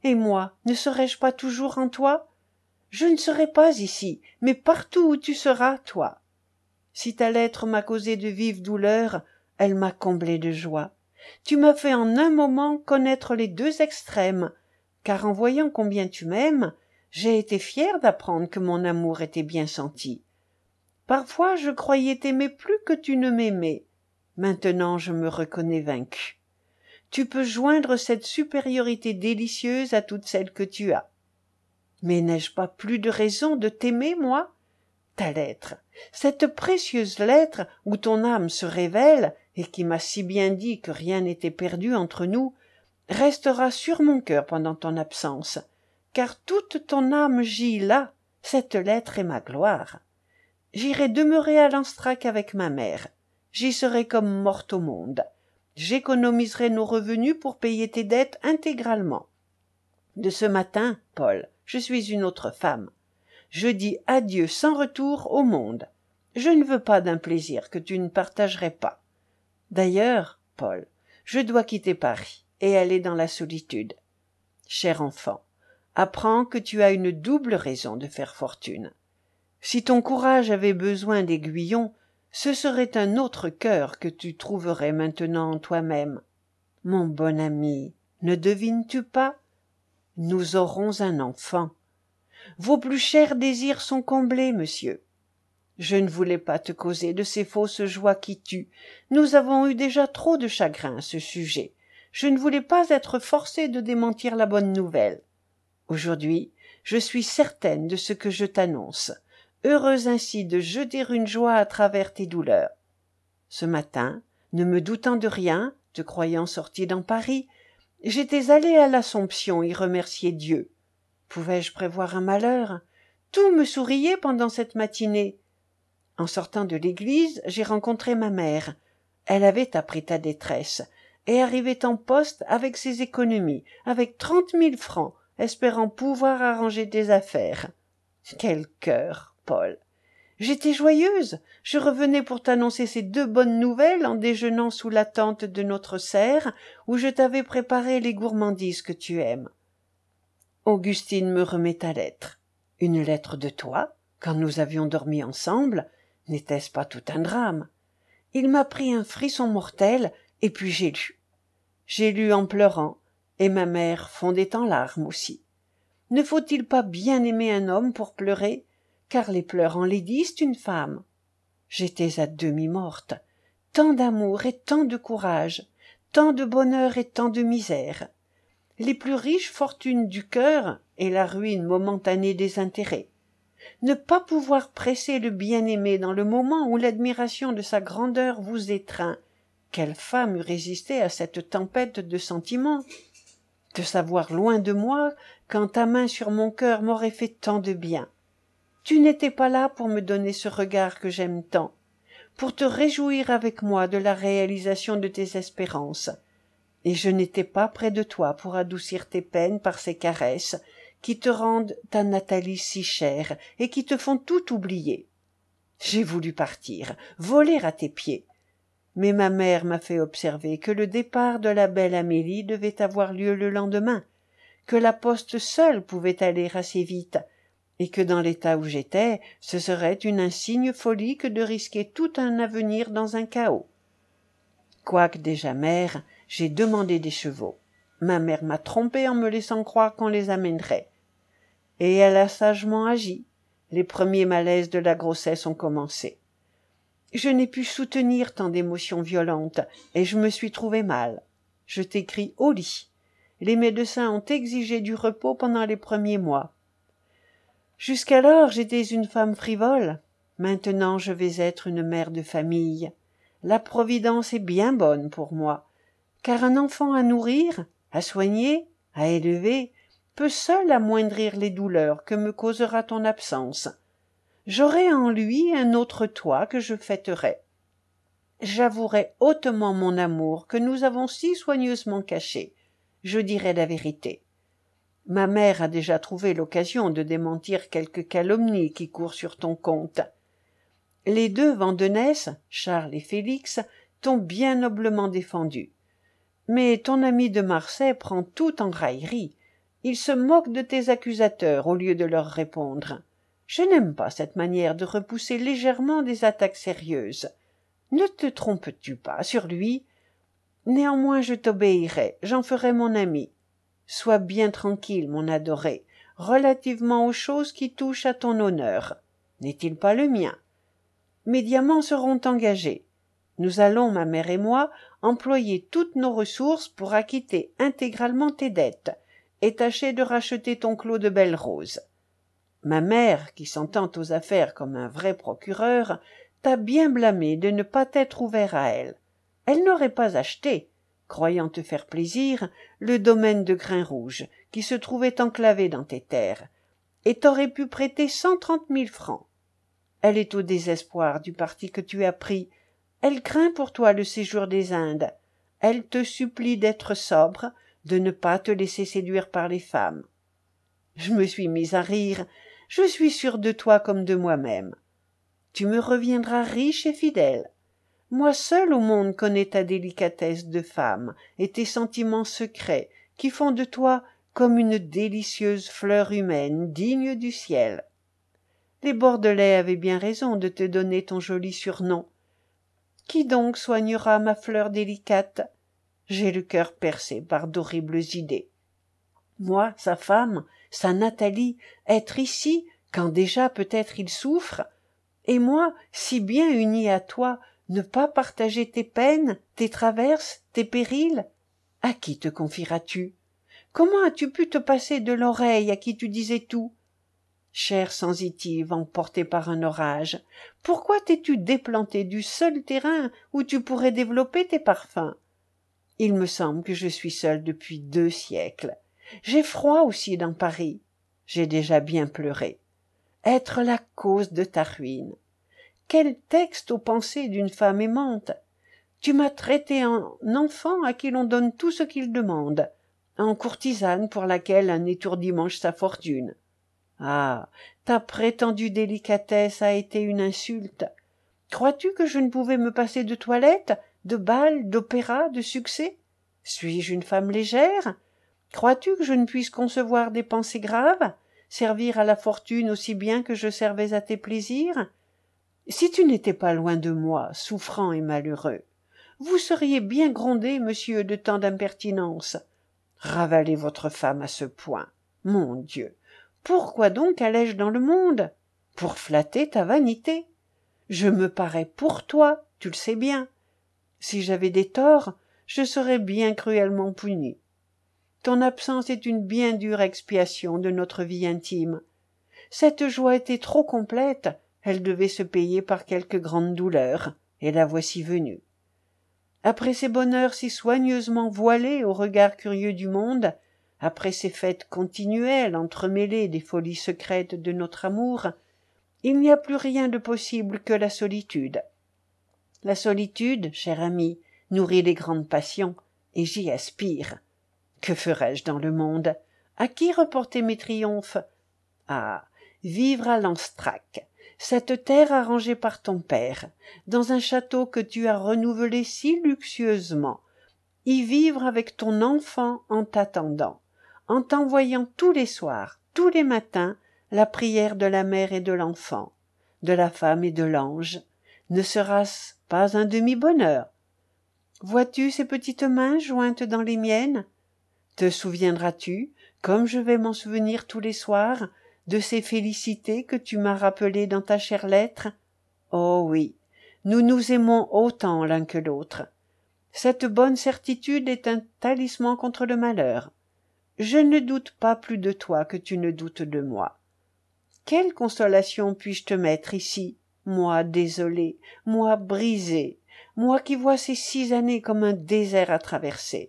Et moi, ne serai-je pas toujours en toi? Je ne serai pas ici, mais partout où tu seras, toi. Si ta lettre m'a causé de vives douleurs, elle m'a comblé de joie. Tu m'as fait en un moment connaître les deux extrêmes, car en voyant combien tu m'aimes, j'ai été fière d'apprendre que mon amour était bien senti. Parfois je croyais t'aimer plus que tu ne m'aimais. Maintenant je me reconnais vaincue. Tu peux joindre cette supériorité délicieuse à toutes celles que tu as. Mais n'ai-je pas plus de raison de t'aimer, moi? Ta lettre, cette précieuse lettre où ton âme se révèle et qui m'a si bien dit que rien n'était perdu entre nous, restera sur mon cœur pendant ton absence, car toute ton âme gît là. Cette lettre est ma gloire. J'irai demeurer à Lanstrac avec ma mère. J'y serai comme morte au monde. J'économiserai nos revenus pour payer tes dettes intégralement. De ce matin, Paul, je suis une autre femme. Je dis adieu sans retour au monde. Je ne veux pas d'un plaisir que tu ne partagerais pas. D'ailleurs, Paul, je dois quitter Paris et aller dans la solitude. Cher enfant, apprends que tu as une double raison de faire fortune. Si ton courage avait besoin d'aiguillons, ce serait un autre cœur que tu trouverais maintenant en toi-même. Mon bon ami, ne devines-tu pas? Nous aurons un enfant. Vos plus chers désirs sont comblés, monsieur. Je ne voulais pas te causer de ces fausses joies qui tuent. Nous avons eu déjà trop de chagrin à ce sujet. Je ne voulais pas être forcée de démentir la bonne nouvelle. Aujourd'hui, je suis certaine de ce que je t'annonce, heureuse ainsi de jeter une joie à travers tes douleurs. Ce matin, ne me doutant de rien, te croyant sortie dans Paris, j'étais allée à l'Assomption y remercier Dieu. Pouvais-je prévoir un malheur? Tout me souriait pendant cette matinée. En sortant de l'église, j'ai rencontré ma mère. Elle avait appris ta détresse et arrivait en poste avec ses économies, avec 30 000 francs, espérant pouvoir arranger tes affaires. Quel cœur, Paul! J'étais joyeuse. Je revenais pour t'annoncer ces deux bonnes nouvelles en déjeunant sous la tente de notre serre où je t'avais préparé les gourmandises que tu aimes. Augustine me remet ta lettre. Une lettre de toi, quand nous avions dormi ensemble, n'était-ce pas tout un drame? Il m'a pris un frisson mortel, et puis j'ai lu. J'ai lu en pleurant, et ma mère fondait en larmes aussi. Ne faut-il pas bien aimer un homme pour pleurer, car les pleurs enlaidissent une femme? J'étais à demi morte. Tant d'amour et tant de courage, tant de bonheur et tant de misère. Les plus riches fortunes du cœur et la ruine momentanée des intérêts. Ne pas pouvoir presser le bien-aimé dans le moment où l'admiration de sa grandeur vous étreint. Quelle femme eût résisté à cette tempête de sentiments? Te savoir loin de moi, quand ta main sur mon cœur m'aurait fait tant de bien. Tu n'étais pas là pour me donner ce regard que j'aime tant, pour te réjouir avec moi de la réalisation de tes espérances. Et je n'étais pas près de toi pour adoucir tes peines par ces caresses qui te rendent ta Nathalie si chère et qui te font tout oublier. J'ai voulu partir, voler à tes pieds. Mais ma mère m'a fait observer que le départ de la belle Amélie devait avoir lieu le lendemain, que la poste seule pouvait aller assez vite, et que dans l'état où j'étais, ce serait une insigne folie que de risquer tout un avenir dans un chaos. Quoique déjà mère, j'ai demandé des chevaux. Ma mère m'a trompée en me laissant croire qu'on les amènerait. Et elle a sagement agi. Les premiers malaises de la grossesse ont commencé. Je n'ai pu soutenir tant d'émotions violentes, et je me suis trouvée mal. Je t'écris au lit. Les médecins ont exigé du repos pendant les premiers mois. Jusqu'alors j'étais une femme frivole. Maintenant je vais être une mère de famille. La providence est bien bonne pour moi, car un enfant à nourrir, à soigner, à élever, peut seul amoindrir les douleurs que me causera ton absence. J'aurai en lui un autre toi que je fêterai. J'avouerai hautement mon amour que nous avons si soigneusement caché. Je dirai la vérité. Ma mère a déjà trouvé l'occasion de démentir quelques calomnies qui courent sur ton compte. Les deux Vandenesse, Charles et Félix, t'ont bien noblement défendu. Mais ton ami de Marsay prend tout en raillerie. Ils se moquent de tes accusateurs au lieu de leur répondre. Je n'aime pas cette manière de repousser légèrement des attaques sérieuses. Ne te trompes-tu pas sur lui? Néanmoins je t'obéirai, j'en ferai mon ami. Sois bien tranquille, mon adoré, relativement aux choses qui touchent à ton honneur. N'est-il pas le mien? Mes diamants seront engagés. Nous allons, ma mère et moi, employer toutes nos ressources pour acquitter intégralement tes dettes et tâcher de racheter ton clos de belles roses. Ma mère, qui s'entend aux affaires comme un vrai procureur, t'a bien blâmé de ne pas t'être ouvert à elle. Elle n'aurait pas acheté, croyant te faire plaisir, le domaine de Grain-Rouge, qui se trouvait enclavé dans tes terres, et t'aurait pu prêter 130 000 francs. Elle est au désespoir du parti que tu as pris. Elle craint pour toi le séjour des Indes. Elle te supplie d'être sobre, de ne pas te laisser séduire par les femmes. Je me suis mise à rire. Je suis sûre de toi comme de moi-même. Tu me reviendras riche et fidèle. Moi seule au monde connais ta délicatesse de femme et tes sentiments secrets qui font de toi comme une délicieuse fleur humaine digne du ciel. Les Bordelais avaient bien raison de te donner ton joli surnom. Qui donc soignera ma fleur délicate? J'ai le cœur percé par d'horribles idées. Moi, sa femme, sa Nathalie, être ici, quand déjà peut-être il souffre, et moi, si bien unie à toi, ne pas partager tes peines, tes traverses, tes périls? À qui te confieras-tu? Comment as-tu pu te passer de l'oreille à qui tu disais tout? Chère sensitive emportée par un orage, pourquoi t'es-tu déplantée du seul terrain où tu pourrais développer tes parfums? Il me semble que je suis seule depuis 2 siècles. J'ai froid aussi dans Paris. J'ai déjà bien pleuré. Être la cause de ta ruine. Quel texte aux pensées d'une femme aimante! Tu m'as traité en enfant à qui l'on donne tout ce qu'il demande, en courtisane pour laquelle un étourdi mange sa fortune. Ah, ta prétendue délicatesse a été une insulte. Crois-tu que je ne pouvais me passer de toilette, de bal, d'opéra, de succès? Suis-je une femme légère? Crois-tu que je ne puisse concevoir des pensées graves, servir à la fortune aussi bien que je servais à tes plaisirs? Si tu n'étais pas loin de moi, souffrant et malheureux, vous seriez bien grondé, monsieur, de tant d'impertinence. Ravalez votre femme à ce point. Mon Dieu! Pourquoi donc allais-je dans le monde? Pour flatter ta vanité. Je me parais pour toi, tu le sais bien. Si j'avais des torts, je serais bien cruellement puni. Ton absence est une bien dure expiation de notre vie intime. Cette joie était trop complète, elle devait se payer par quelque grande douleur, et la voici venue. Après ces bonheurs si soigneusement voilés aux regards curieux du monde, après ces fêtes continuelles entremêlées des folies secrètes de notre amour, il n'y a plus rien de possible que la solitude. La solitude, cher ami, nourrit les grandes passions, et j'y aspire. Que ferais-je dans le monde? À qui reporter mes triomphes? Ah, vivre à Lanstrac, cette terre arrangée par ton père, dans un château que tu as renouvelé si luxueusement, y vivre avec ton enfant en t'attendant, en t'envoyant tous les soirs, tous les matins, la prière de la mère et de l'enfant, de la femme et de l'ange, ne sera-ce pas un demi-bonheur? Vois-tu ces petites mains jointes dans les miennes? Te souviendras-tu, comme je vais m'en souvenir tous les soirs, de ces félicités que tu m'as rappelées dans ta chère lettre? Oh oui, nous nous aimons autant l'un que l'autre. Cette bonne certitude est un talisman contre le malheur. Je ne doute pas plus de toi que tu ne doutes de moi. Quelle consolation puis-je te mettre ici, moi désolé, moi brisé, moi qui vois ces 6 années comme un désert à traverser?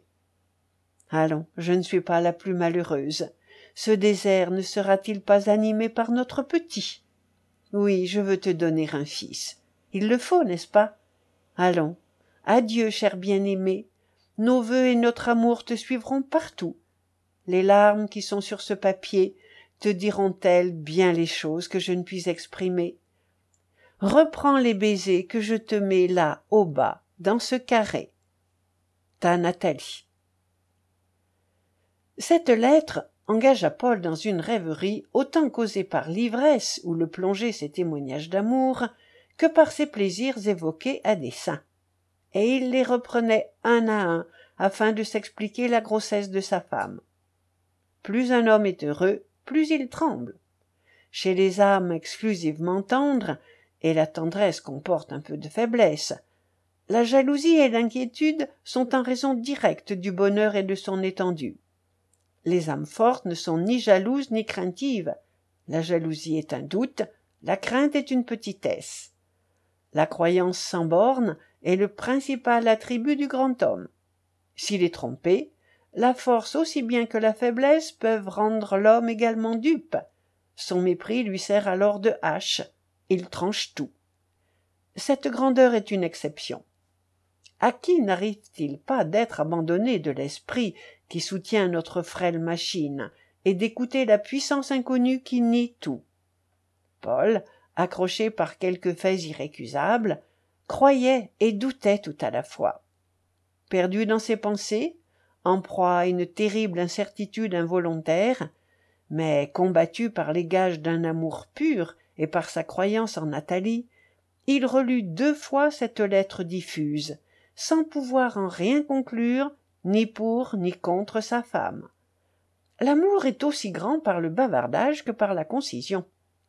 Allons, je ne suis pas la plus malheureuse. Ce désert ne sera-t-il pas animé par notre petit? Oui, je veux te donner un fils. Il le faut, n'est-ce pas? Allons, adieu, cher bien-aimé. Nos vœux et notre amour te suivront partout. Les larmes qui sont sur ce papier te diront-elles bien les choses que je ne puis exprimer? Reprends les baisers que je te mets là, au bas, dans ce carré. Ta Nathalie. Cette lettre, engagea Paul dans une rêverie autant causée par l'ivresse où le plongeaient ses témoignages d'amour que par ses plaisirs évoqués à dessein. Et il les reprenait un à un afin de s'expliquer la grossesse de sa femme. Plus un homme est heureux, plus il tremble. Chez les âmes exclusivement tendres, et la tendresse comporte un peu de faiblesse, la jalousie et l'inquiétude sont en raison directe du bonheur et de son étendue. Les âmes fortes ne sont ni jalouses ni craintives. La jalousie est un doute, la crainte est une petitesse. La croyance sans borne est le principal attribut du grand homme. S'il est trompé, la force aussi bien que la faiblesse peuvent rendre l'homme également dupe. Son mépris lui sert alors de hache. Il tranche tout. Cette grandeur est une exception. À qui n'arrive-t-il pas d'être abandonné de l'esprit qui soutient notre frêle machine et d'écouter la puissance inconnue qui nie tout? Paul, accroché par quelques faits irrécusables, croyait et doutait tout à la fois. Perdu dans ses pensées, en proie à une terrible incertitude involontaire, mais combattu par les gages d'un amour pur et par sa croyance en Nathalie, il relut 2 fois cette lettre diffuse, sans pouvoir en rien conclure, ni pour ni contre sa femme. L'amour est aussi grand par le bavardage que par la concision.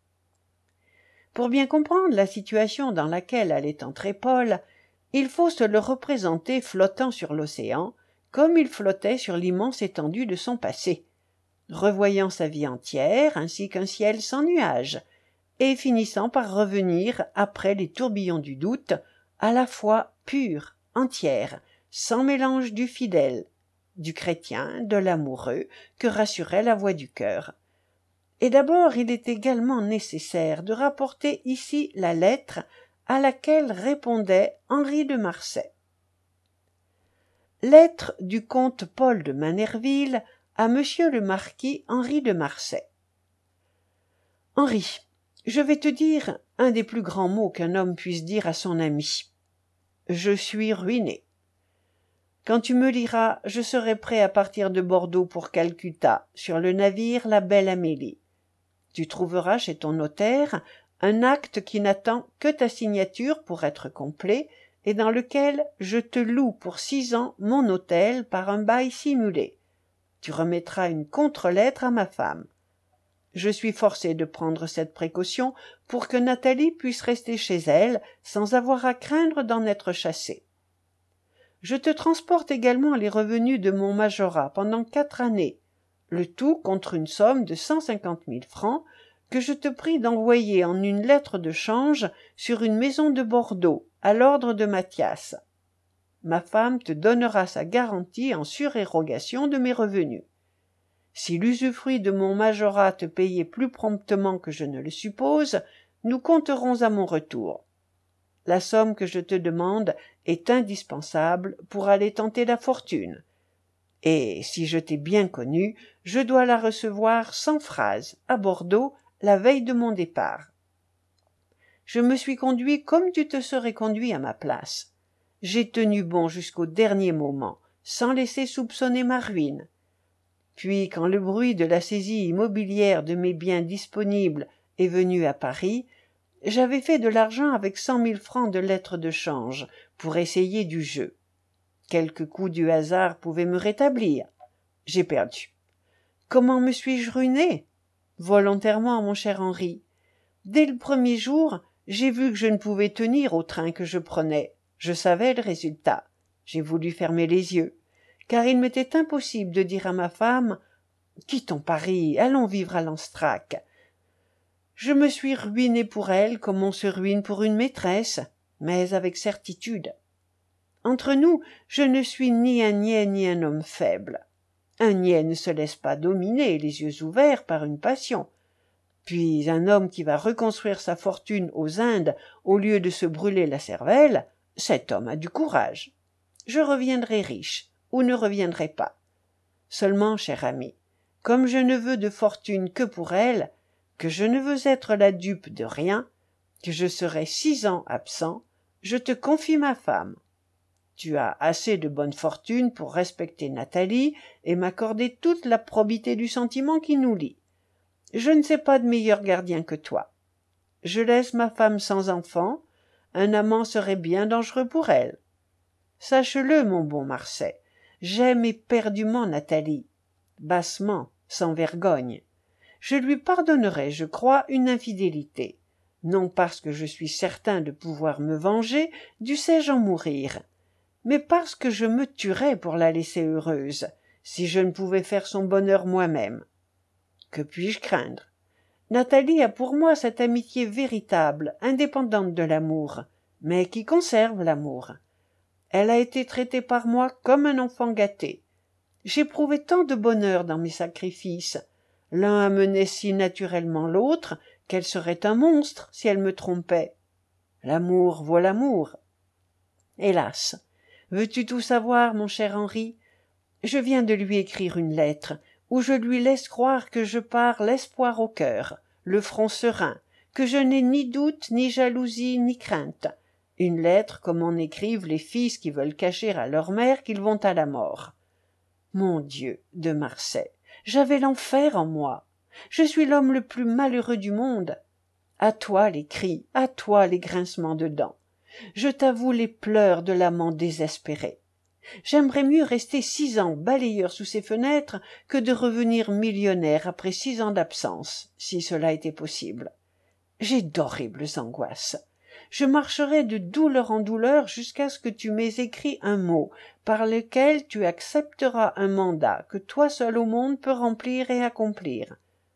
Pour bien comprendre la situation dans laquelle allait entrer Paul, il faut se le représenter flottant sur l'océan, comme il flottait sur l'immense étendue de son passé, revoyant sa vie entière ainsi qu'un ciel sans nuages, et finissant par revenir, après les tourbillons du doute, à la foi pure, entière, sans mélange du fidèle, du chrétien, de l'amoureux, que rassurait la voix du cœur. Et d'abord il est également nécessaire de rapporter ici la lettre à laquelle répondait Henri de Marsay. Lettre du comte Paul de Manerville à monsieur le marquis Henri de Marsay. Henri, je vais te dire un des plus grands mots qu'un homme puisse dire à son ami. Je suis ruiné. Quand tu me liras, je serai prêt à partir de Bordeaux pour Calcutta, sur le navire La Belle Amélie. Tu trouveras chez ton notaire un acte qui n'attend que ta signature pour être complet et dans lequel je te loue pour 6 ans mon hôtel par un bail simulé. Tu remettras une contre-lettre à ma femme. Je suis forcé de prendre cette précaution pour que Nathalie puisse rester chez elle sans avoir à craindre d'en être chassée. Je te transporte également les revenus de mon majorat pendant 4 années, le tout contre une somme de 150 000 francs que je te prie d'envoyer en une lettre de change sur une maison de Bordeaux, à l'ordre de Mathias. Ma femme te donnera sa garantie en surérogation de mes revenus. Si l'usufruit de mon majorat te payait plus promptement que je ne le suppose, nous compterons à mon retour. La somme que je te demande est indispensable pour aller tenter la fortune. Et, si je t'ai bien connu, je dois la recevoir sans phrase, à Bordeaux, la veille de mon départ. Je me suis conduit comme tu te serais conduit à ma place. J'ai tenu bon jusqu'au dernier moment, sans laisser soupçonner ma ruine. Puis, quand le bruit de la saisie immobilière de mes biens disponibles est venu à Paris, j'avais fait de l'argent avec 100 000 francs de lettres de change pour essayer du jeu. Quelques coups du hasard pouvaient me rétablir. J'ai perdu. Comment me suis-je ruiné? Volontairement, mon cher Henri. Dès le premier jour, j'ai vu que je ne pouvais tenir au train que je prenais. Je savais le résultat. J'ai voulu fermer les yeux, car il m'était impossible de dire à ma femme « Quittons Paris, allons vivre à Lanstrac ». Je me suis ruiné pour elle comme on se ruine pour une maîtresse, mais avec certitude. Entre nous, je ne suis ni un niais ni un homme faible. Un niais ne se laisse pas dominer, les yeux ouverts, par une passion. Puis un homme qui va reconstruire sa fortune aux Indes au lieu de se brûler la cervelle, cet homme a du courage. Je reviendrai riche, ou ne reviendrai pas. Seulement, cher ami, comme je ne veux de fortune que pour elle, que je ne veux être la dupe de rien, que je serai 6 ans absent, je te confie ma femme. Tu as assez de bonne fortune pour respecter Nathalie et m'accorder toute la probité du sentiment qui nous lie. Je ne sais pas de meilleur gardien que toi. Je laisse ma femme sans enfant, un amant serait bien dangereux pour elle. Sache-le, mon bon Marsay, j'aime éperdument Nathalie, bassement, sans vergogne. Je lui pardonnerai, je crois, une infidélité, non parce que je suis certain de pouvoir me venger, dussé-je en mourir, mais parce que je me tuerais pour la laisser heureuse, si je ne pouvais faire son bonheur moi-même. Que puis-je craindre? Nathalie a pour moi cette amitié véritable, indépendante de l'amour, mais qui conserve l'amour. Elle a été traitée par moi comme un enfant gâté. J'éprouvais tant de bonheur dans mes sacrifices. L'un amenait si naturellement l'autre qu'elle serait un monstre si elle me trompait. L'amour vaut l'amour. Hélas, veux-tu tout savoir, mon cher Henri? Je viens de lui écrire une lettre, où je lui laisse croire que je pars l'espoir au cœur, le front serein, que je n'ai ni doute, ni jalousie, ni crainte. Une lettre comme en écrivent les fils qui veulent cacher à leur mère qu'ils vont à la mort. Mon Dieu, de Marsay, j'avais l'enfer en moi. Je suis l'homme le plus malheureux du monde. À toi les cris, à toi les grincements de dents. Je t'avoue les pleurs de l'amant désespéré. J'aimerais mieux rester 6 ans balayeur sous ses fenêtres que de revenir millionnaire après 6 ans d'absence, si cela était possible. J'ai d'horribles angoisses. Je marcherai de douleur en douleur jusqu'à ce que tu m'aies écrit un mot par lequel tu accepteras un mandat que toi seul au monde peux remplir et accomplir.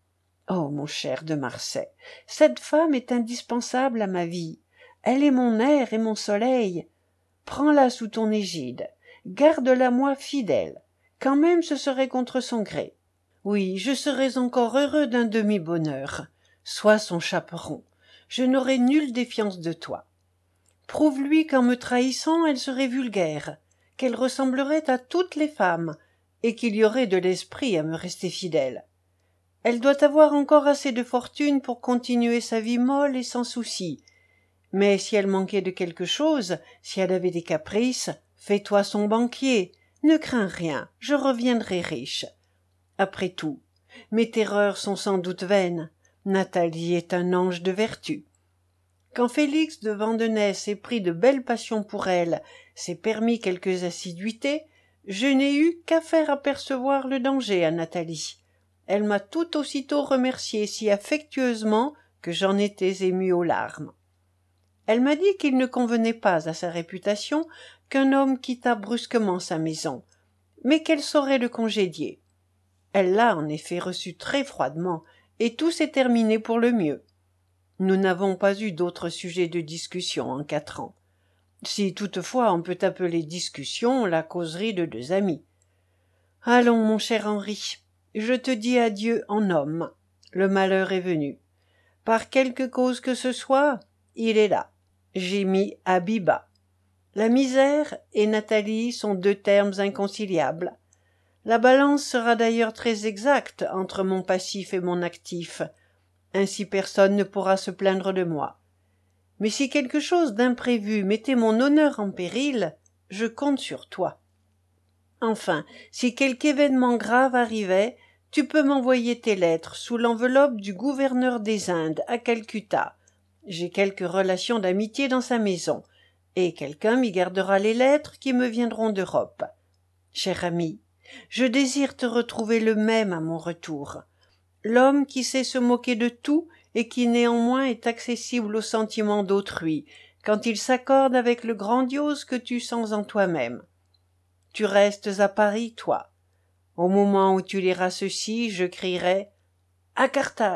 Oh, mon cher de Marsay, cette femme est indispensable à ma vie. Elle est mon air et mon soleil. Prends-la sous ton égide. Garde-la moi fidèle, quand même ce serait contre son gré. Oui, je serais encore heureux d'un demi-bonheur. Sois son chaperon. Je n'aurai nulle défiance de toi. Prouve-lui qu'en me trahissant, elle serait vulgaire, qu'elle ressemblerait à toutes les femmes, et qu'il y aurait de l'esprit à me rester fidèle. Elle doit avoir encore assez de fortune pour continuer sa vie molle et sans souci. Mais si elle manquait de quelque chose, si elle avait des caprices, fais-toi son banquier. Ne crains rien, je reviendrai riche. Après tout, mes terreurs sont sans doute vaines. Nathalie est un ange de vertu. Quand Félix de Vandenesse est pris de belle passion pour elle, s'est permis quelques assiduités, je n'ai eu qu'à faire apercevoir le danger à Nathalie. Elle m'a tout aussitôt remercié si affectueusement que j'en étais ému aux larmes. Elle m'a dit qu'il ne convenait pas à sa réputation qu'un homme quittât brusquement sa maison, mais qu'elle saurait le congédier. Elle l'a en effet reçu très froidement, et tout s'est terminé pour le mieux. Nous n'avons pas eu d'autres sujets de discussion en 4 ans. Si toutefois on peut appeler discussion la causerie de 2 amis. Allons, mon cher Henri, je te dis adieu en homme. Le malheur est venu. Par quelque cause que ce soit, il est là. J'ai mis habit bas. La misère et Nathalie sont 2 termes inconciliables. La balance sera d'ailleurs très exacte entre mon passif et mon actif. Ainsi personne ne pourra se plaindre de moi. Mais si quelque chose d'imprévu mettait mon honneur en péril, je compte sur toi. Enfin, si quelque événement grave arrivait, tu peux m'envoyer tes lettres sous l'enveloppe du gouverneur des Indes à Calcutta. J'ai quelques relations d'amitié dans sa maison, et quelqu'un m'y gardera les lettres qui me viendront d'Europe. Cher ami, je désire te retrouver le même à mon retour. L'homme qui sait se moquer de tout et qui néanmoins est accessible aux sentiments d'autrui, quand il s'accorde avec le grandiose que tu sens en toi-même. Tu restes à Paris, toi. Au moment où tu liras ceci, je crierai « À Carthage !»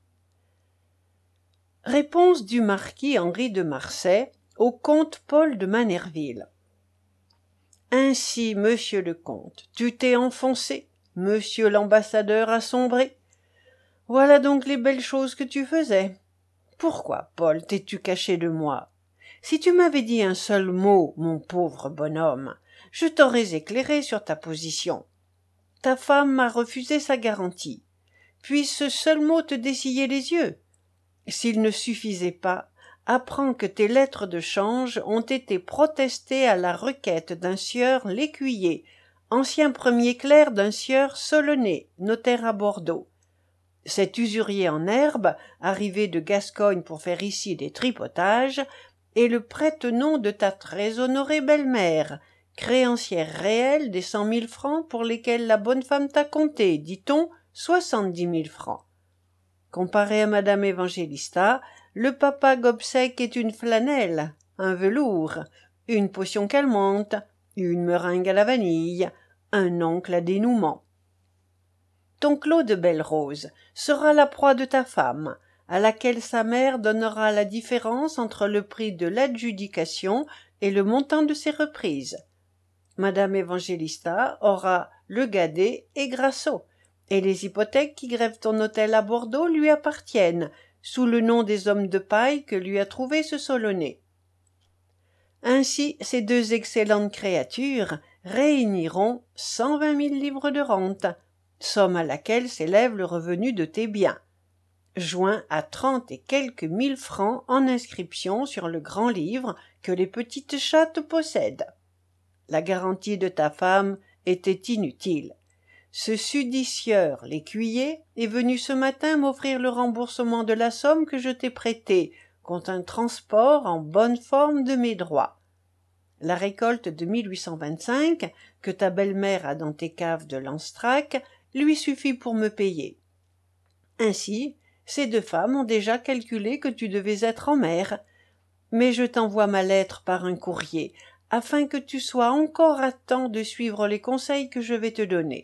Réponse du marquis Henri de Marsay au comte Paul de Manerville. Ainsi, monsieur le comte, tu t'es enfoncé, monsieur l'ambassadeur a sombré. Voilà donc les belles choses que tu faisais. Pourquoi, Paul, t'es-tu caché de moi? Si tu m'avais dit un seul mot, mon pauvre bonhomme, je t'aurais éclairé sur ta position. Ta femme m'a refusé sa garantie. Puis ce seul mot te dessiller les yeux? S'il ne suffisait pas, apprends que tes lettres de change ont été protestées à la requête d'un sieur Lécuyer, ancien premier clerc d'un sieur Solonnet, notaire à Bordeaux. Cet usurier en herbe, arrivé de Gascogne pour faire ici des tripotages, est le prête-nom de ta très honorée belle-mère, créancière réelle des 100 000 francs pour lesquels la bonne femme t'a compté, dit-on, 70 000 francs. Comparé à madame Évangélista, le papa Gobseck est une flanelle, un velours, une potion calmante, une meringue à la vanille, un oncle à dénouement. Ton Claude Belle-Rose sera la proie de ta femme, à laquelle sa mère donnera la différence entre le prix de l'adjudication et le montant de ses reprises. Madame Évangélista aura le Gadet et Grassot, et les hypothèques qui grèvent ton hôtel à Bordeaux lui appartiennent, sous le nom des hommes de paille que lui a trouvés ce Solonnet. Ainsi, ces deux excellentes créatures réuniront 120 000 livres de rente, somme à laquelle s'élève le revenu de tes biens, joint à 30 et quelques 1000 francs en inscription sur le grand livre que les petites chattes possèdent. La garantie de ta femme était inutile. Ce sudicieur Lécuyer est venu ce matin m'offrir le remboursement de la somme que je t'ai prêtée contre un transport en bonne forme de mes droits. La récolte de 1825 que ta belle-mère a dans tes caves de Lanstrac lui suffit pour me payer. Ainsi, ces deux femmes ont déjà calculé que tu devais être en mer. Mais je t'envoie ma lettre par un courrier, afin que tu sois encore à temps de suivre les conseils que je vais te donner.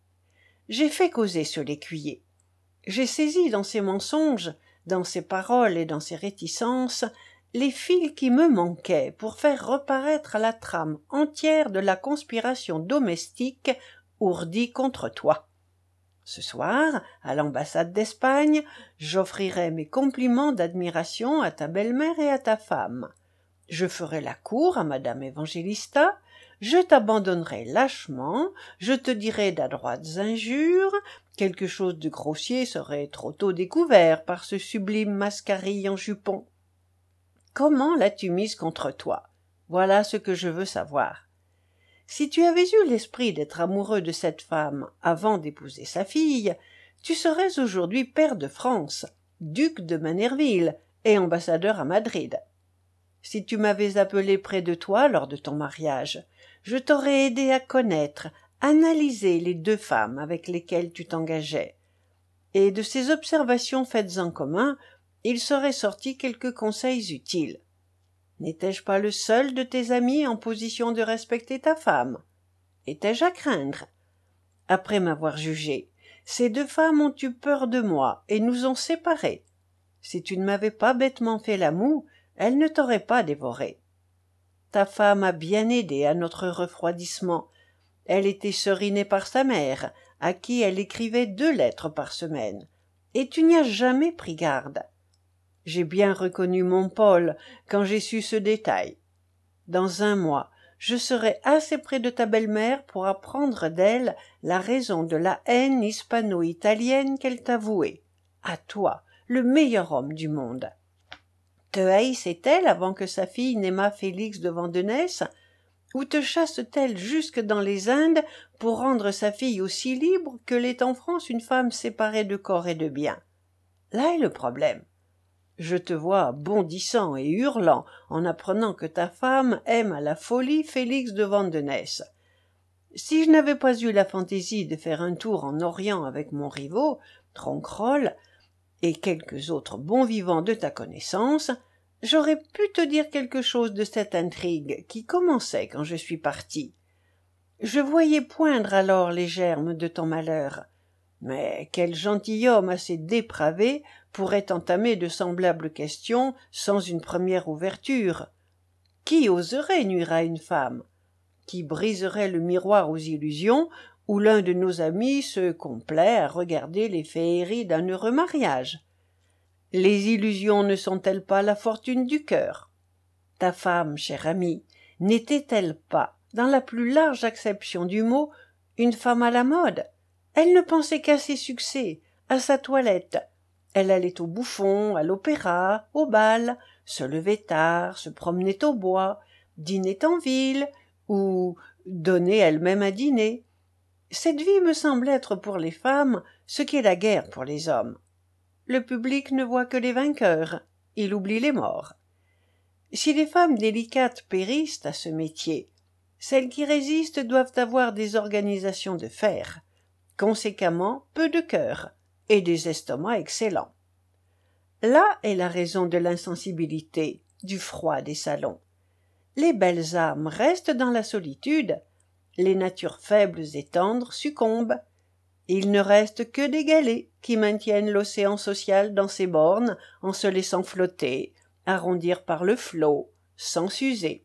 J'ai fait causer sur Lécuyer. J'ai saisi dans ses mensonges, dans ses paroles et dans ses réticences, les fils qui me manquaient pour faire reparaître la trame entière de la conspiration domestique ourdie contre toi. Ce soir, à l'ambassade d'Espagne, j'offrirai mes compliments d'admiration à ta belle-mère et à ta femme. Je ferai la cour à madame Évangélista, je t'abandonnerai lâchement, je te dirai d'adroites injures, quelque chose de grossier serait trop tôt découvert par ce sublime mascarille en jupon. Comment l'as-tu mise contre toi? Voilà ce que je veux savoir. Si tu avais eu l'esprit d'être amoureux de cette femme avant d'épouser sa fille, tu serais aujourd'hui pair de France, duc de Manerville et ambassadeur à Madrid. Si tu m'avais appelé près de toi lors de ton mariage, je t'aurais aidé à connaître, analyser les deux femmes avec lesquelles tu t'engageais. Et de ces observations faites en commun, il serait sorti quelques conseils utiles. N'étais-je pas le seul de tes amis en position de respecter ta femme? Étais-je à craindre? Après m'avoir jugé, ces deux femmes ont eu peur de moi et nous ont séparés. Si tu ne m'avais pas bêtement fait la moue, elles ne t'auraient pas dévoré. Ta femme a bien aidé à notre refroidissement. Elle était serinée par sa mère, à qui elle écrivait 2 lettres par semaine. Et tu n'y as jamais pris garde. J'ai bien reconnu mon Paul quand j'ai su ce détail. Dans 1 mois, je serai assez près de ta belle-mère pour apprendre d'elle la raison de la haine hispano-italienne qu'elle t'a vouée. À toi, le meilleur homme du monde. Te haïssait-elle avant que sa fille n'aimât Félix de Vandenesse, ou te chasse-t-elle jusque dans les Indes pour rendre sa fille aussi libre que l'est en France une femme séparée de corps et de biens? Là est le problème. Je te vois bondissant et hurlant en apprenant que ta femme aime à la folie Félix de Vandenesse. Si je n'avais pas eu la fantaisie de faire un tour en Orient avec mon rivaud, Tronquerolles, et quelques autres bons vivants de ta connaissance, j'aurais pu te dire quelque chose de cette intrigue qui commençait quand je suis parti. Je voyais poindre alors les germes de ton malheur. Mais quel gentilhomme assez dépravé pourrait entamer de semblables questions sans une première ouverture? Qui oserait nuire à une femme? Qui briserait le miroir aux illusions où l'un de nos amis se complaît à regarder les féeries d'un heureux mariage? Les illusions ne sont-elles pas la fortune du cœur? Ta femme, cher ami, n'était-elle pas, dans la plus large acception du mot, une femme à la mode? Elle ne pensait qu'à ses succès, à sa toilette. Elle allait au Bouffon, à l'opéra, au bal, se levait tard, se promenait au bois, dînait en ville, ou donnait elle-même à dîner. Cette vie me semble être pour les femmes ce qu'est la guerre pour les hommes. Le public ne voit que les vainqueurs, il oublie les morts. Si les femmes délicates périssent à ce métier, celles qui résistent doivent avoir des organisations de fer, conséquemment peu de cœur, et des estomacs excellents. Là est la raison de l'insensibilité, du froid des salons. Les belles âmes restent dans la solitude, les natures faibles et tendres succombent. Il ne reste que des galets qui maintiennent l'océan social dans ses bornes en se laissant flotter, arrondir par le flot, sans s'user.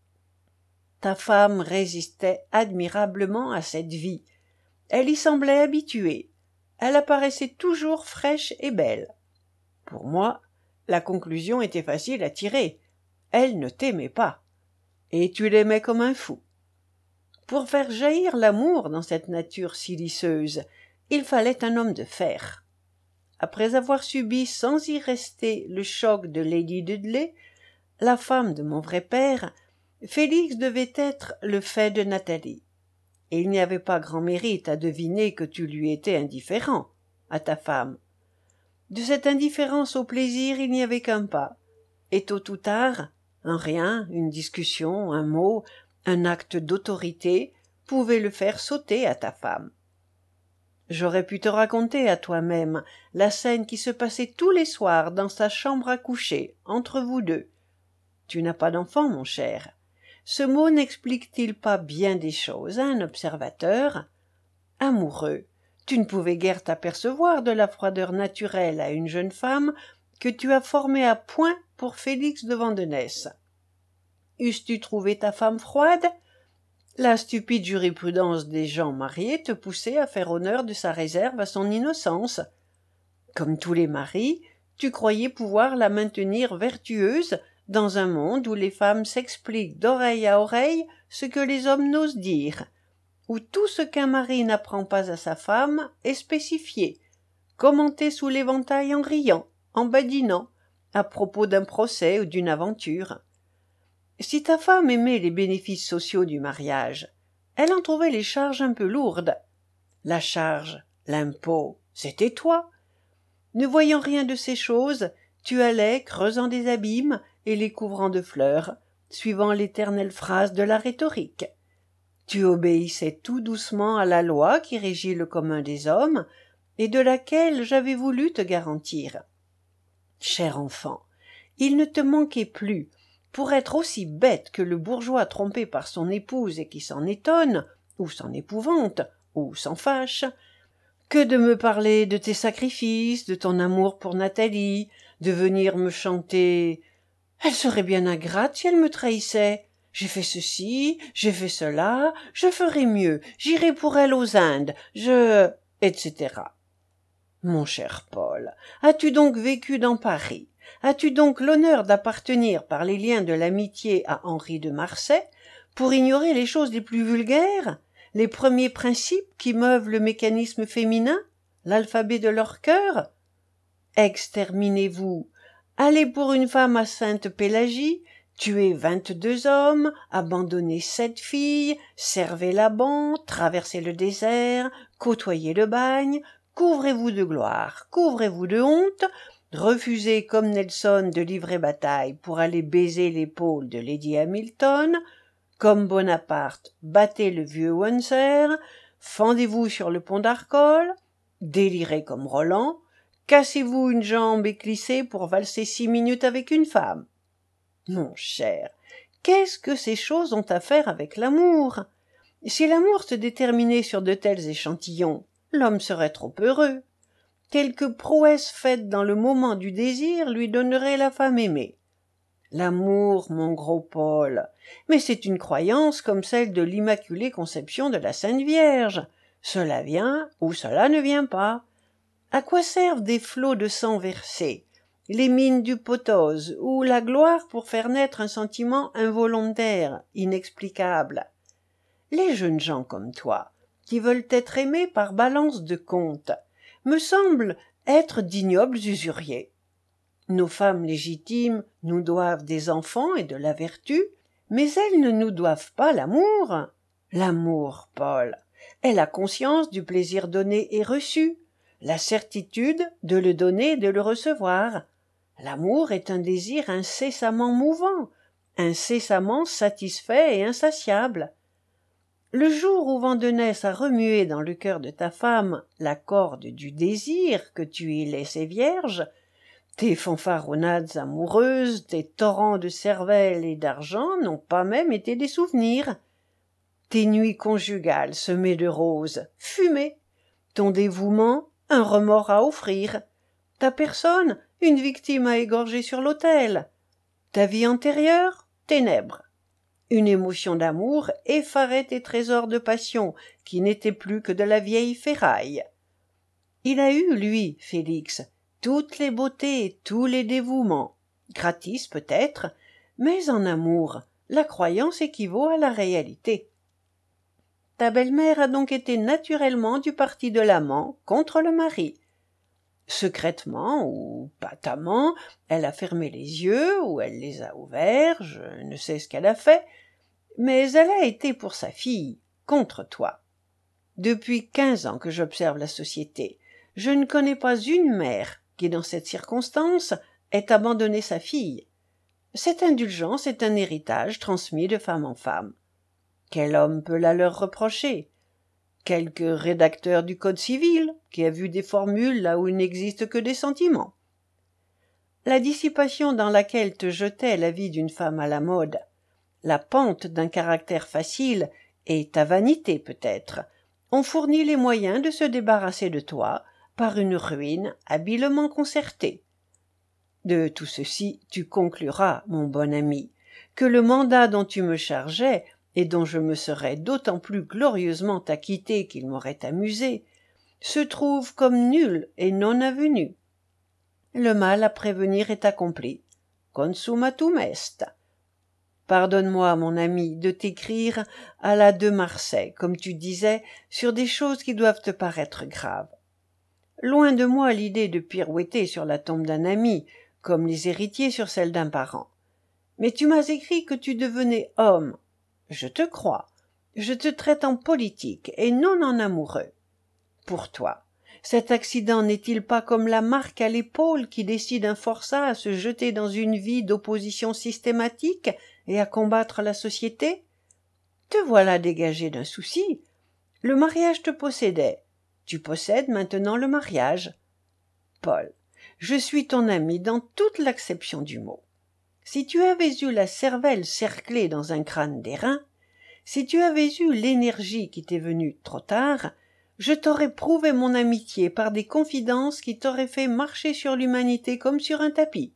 Ta femme résistait admirablement à cette vie. Elle y semblait habituée. Elle apparaissait toujours fraîche et belle. Pour moi, la conclusion était facile à tirer. Elle ne t'aimait pas. Et tu l'aimais comme un fou. Pour faire jaillir l'amour dans cette nature siliceuse, il fallait un homme de fer. Après avoir subi sans y rester le choc de Lady Dudley, la femme de mon vrai père, Félix devait être le fait de Nathalie. Et il n'y avait pas grand mérite à deviner que tu lui étais indifférent, à ta femme. De cette indifférence au plaisir, il n'y avait qu'un pas. Et tôt ou tard, un rien, une discussion, un mot, un acte d'autorité pouvait le faire sauter à ta femme. J'aurais pu te raconter à toi-même la scène qui se passait tous les soirs dans sa chambre à coucher, entre vous deux. Tu n'as pas d'enfant, mon cher. Ce mot n'explique-t-il pas bien des choses à un observateur? Amoureux, tu ne pouvais guère t'apercevoir de la froideur naturelle à une jeune femme que tu as formée à point pour Félix de Vandenesse. Eusses-tu trouvé ta femme froide? La stupide jurisprudence des gens mariés te poussait à faire honneur de sa réserve à son innocence. Comme tous les maris, tu croyais pouvoir la maintenir vertueuse dans un monde où les femmes s'expliquent d'oreille à oreille ce que les hommes n'osent dire, où tout ce qu'un mari n'apprend pas à sa femme est spécifié, commenté sous l'éventail en riant, en badinant, à propos d'un procès ou d'une aventure. Si ta femme aimait les bénéfices sociaux du mariage, elle en trouvait les charges un peu lourdes. La charge, l'impôt, c'était toi. Ne voyant rien de ces choses, tu allais creusant des abîmes et les couvrant de fleurs, suivant l'éternelle phrase de la rhétorique. Tu obéissais tout doucement à la loi qui régit le commun des hommes et de laquelle j'avais voulu te garantir. Cher enfant, il ne te manquait plus, pour être aussi bête que le bourgeois trompé par son épouse et qui s'en étonne, ou s'en épouvante, ou s'en fâche, que de me parler de tes sacrifices, de ton amour pour Nathalie, de venir me chanter « Elle serait bien ingrate si elle me trahissait. J'ai fait ceci, j'ai fait cela, je ferai mieux, j'irai pour elle aux Indes, etc. » Mon cher Paul, as-tu donc vécu dans Paris? As-tu donc l'honneur d'appartenir par les liens de l'amitié à Henri de Marsay pour ignorer les choses les plus vulgaires, les premiers principes qui meuvent le mécanisme féminin, l'alphabet de leur cœur? Exterminez-vous, allez pour une femme à Sainte-Pélagie, tuez 22 hommes, abandonnez 7 filles, servez Laban, traversez le désert, côtoyez le bagne, couvrez-vous de gloire, couvrez-vous de honte, refusez comme Nelson de livrer bataille pour aller baiser l'épaule de Lady Hamilton, comme Bonaparte, battez le vieux Windsor, fendez-vous sur le pont d'Arcole, délirez comme Roland, cassez-vous une jambe éclissée pour valser 6 minutes avec une femme. Mon cher, qu'est-ce que ces choses ont à faire avec l'amour? Si l'amour se déterminait sur de tels échantillons, l'homme serait trop heureux. Quelque prouesse faite dans le moment du désir lui donnerait la femme aimée. L'amour, mon gros Paul, mais c'est une croyance comme celle de l'Immaculée Conception de la Sainte Vierge. Cela vient ou cela ne vient pas. À quoi servent des flots de sang versés, les mines du Potose ou la gloire pour faire naître un sentiment involontaire, inexplicable? Les jeunes gens comme toi, qui veulent être aimés par balance de compte, me semblent être d'ignobles usuriers. Nos femmes légitimes nous doivent des enfants et de la vertu, mais elles ne nous doivent pas l'amour. L'amour, Paul, est la conscience du plaisir donné et reçu, la certitude de le donner et de le recevoir. L'amour est un désir incessamment mouvant, incessamment satisfait et insatiable. Le jour où Vandenesse a remué dans le cœur de ta femme la corde du désir que tu y laissais vierge, tes fanfaronnades amoureuses, tes torrents de cervelle et d'argent n'ont pas même été des souvenirs. Tes nuits conjugales semées de roses, fumées, ton dévouement, un remords à offrir, ta personne, une victime à égorger sur l'autel, ta vie antérieure, ténèbres. Une émotion d'amour effarait tes trésors de passion, qui n'étaient plus que de la vieille ferraille. Il a eu, lui, Félix, toutes les beautés et tous les dévouements, gratis peut-être, mais en amour, la croyance équivaut à la réalité. Ta belle-mère a donc été naturellement du parti de l'amant contre le mari. Secrètement ou patamment, elle a fermé les yeux ou elle les a ouverts, je ne sais ce qu'elle a fait, mais elle a été pour sa fille, contre toi. Depuis 15 ans que j'observe la société, je ne connais pas une mère qui, dans cette circonstance, ait abandonné sa fille. Cette indulgence est un héritage transmis de femme en femme. Quel homme peut la leur reprocher? Quelque rédacteur du Code civil, qui a vu des formules là où il n'existe que des sentiments. La dissipation dans laquelle te jetait la vie d'une femme à la mode, la pente d'un caractère facile et ta vanité peut-être, ont fourni les moyens de se débarrasser de toi par une ruine habilement concertée. De tout ceci, tu concluras, mon bon ami, que le mandat dont tu me chargeais et dont je me serais d'autant plus glorieusement acquitté qu'il m'aurait amusé, se trouve comme nul et non avenu. Le mal à prévenir est accompli. Consummatum est. Pardonne-moi, mon ami, de t'écrire à la de Marsay, comme tu disais, sur des choses qui doivent te paraître graves. Loin de moi l'idée de pirouetter sur la tombe d'un ami, comme les héritiers sur celle d'un parent. Mais tu m'as écrit que tu devenais homme. Je te crois. Je te traite en politique et non en amoureux. Pour toi, cet accident n'est-il pas comme la marque à l'épaule qui décide un forçat à se jeter dans une vie d'opposition systématique et à combattre la société? Te voilà dégagé d'un souci. Le mariage te possédait. Tu possèdes maintenant le mariage. Paul, je suis ton ami dans toute l'acception du mot. Si tu avais eu la cervelle cerclée dans un crâne d'airain, si tu avais eu l'énergie qui t'est venue trop tard, je t'aurais prouvé mon amitié par des confidences qui t'auraient fait marcher sur l'humanité comme sur un tapis.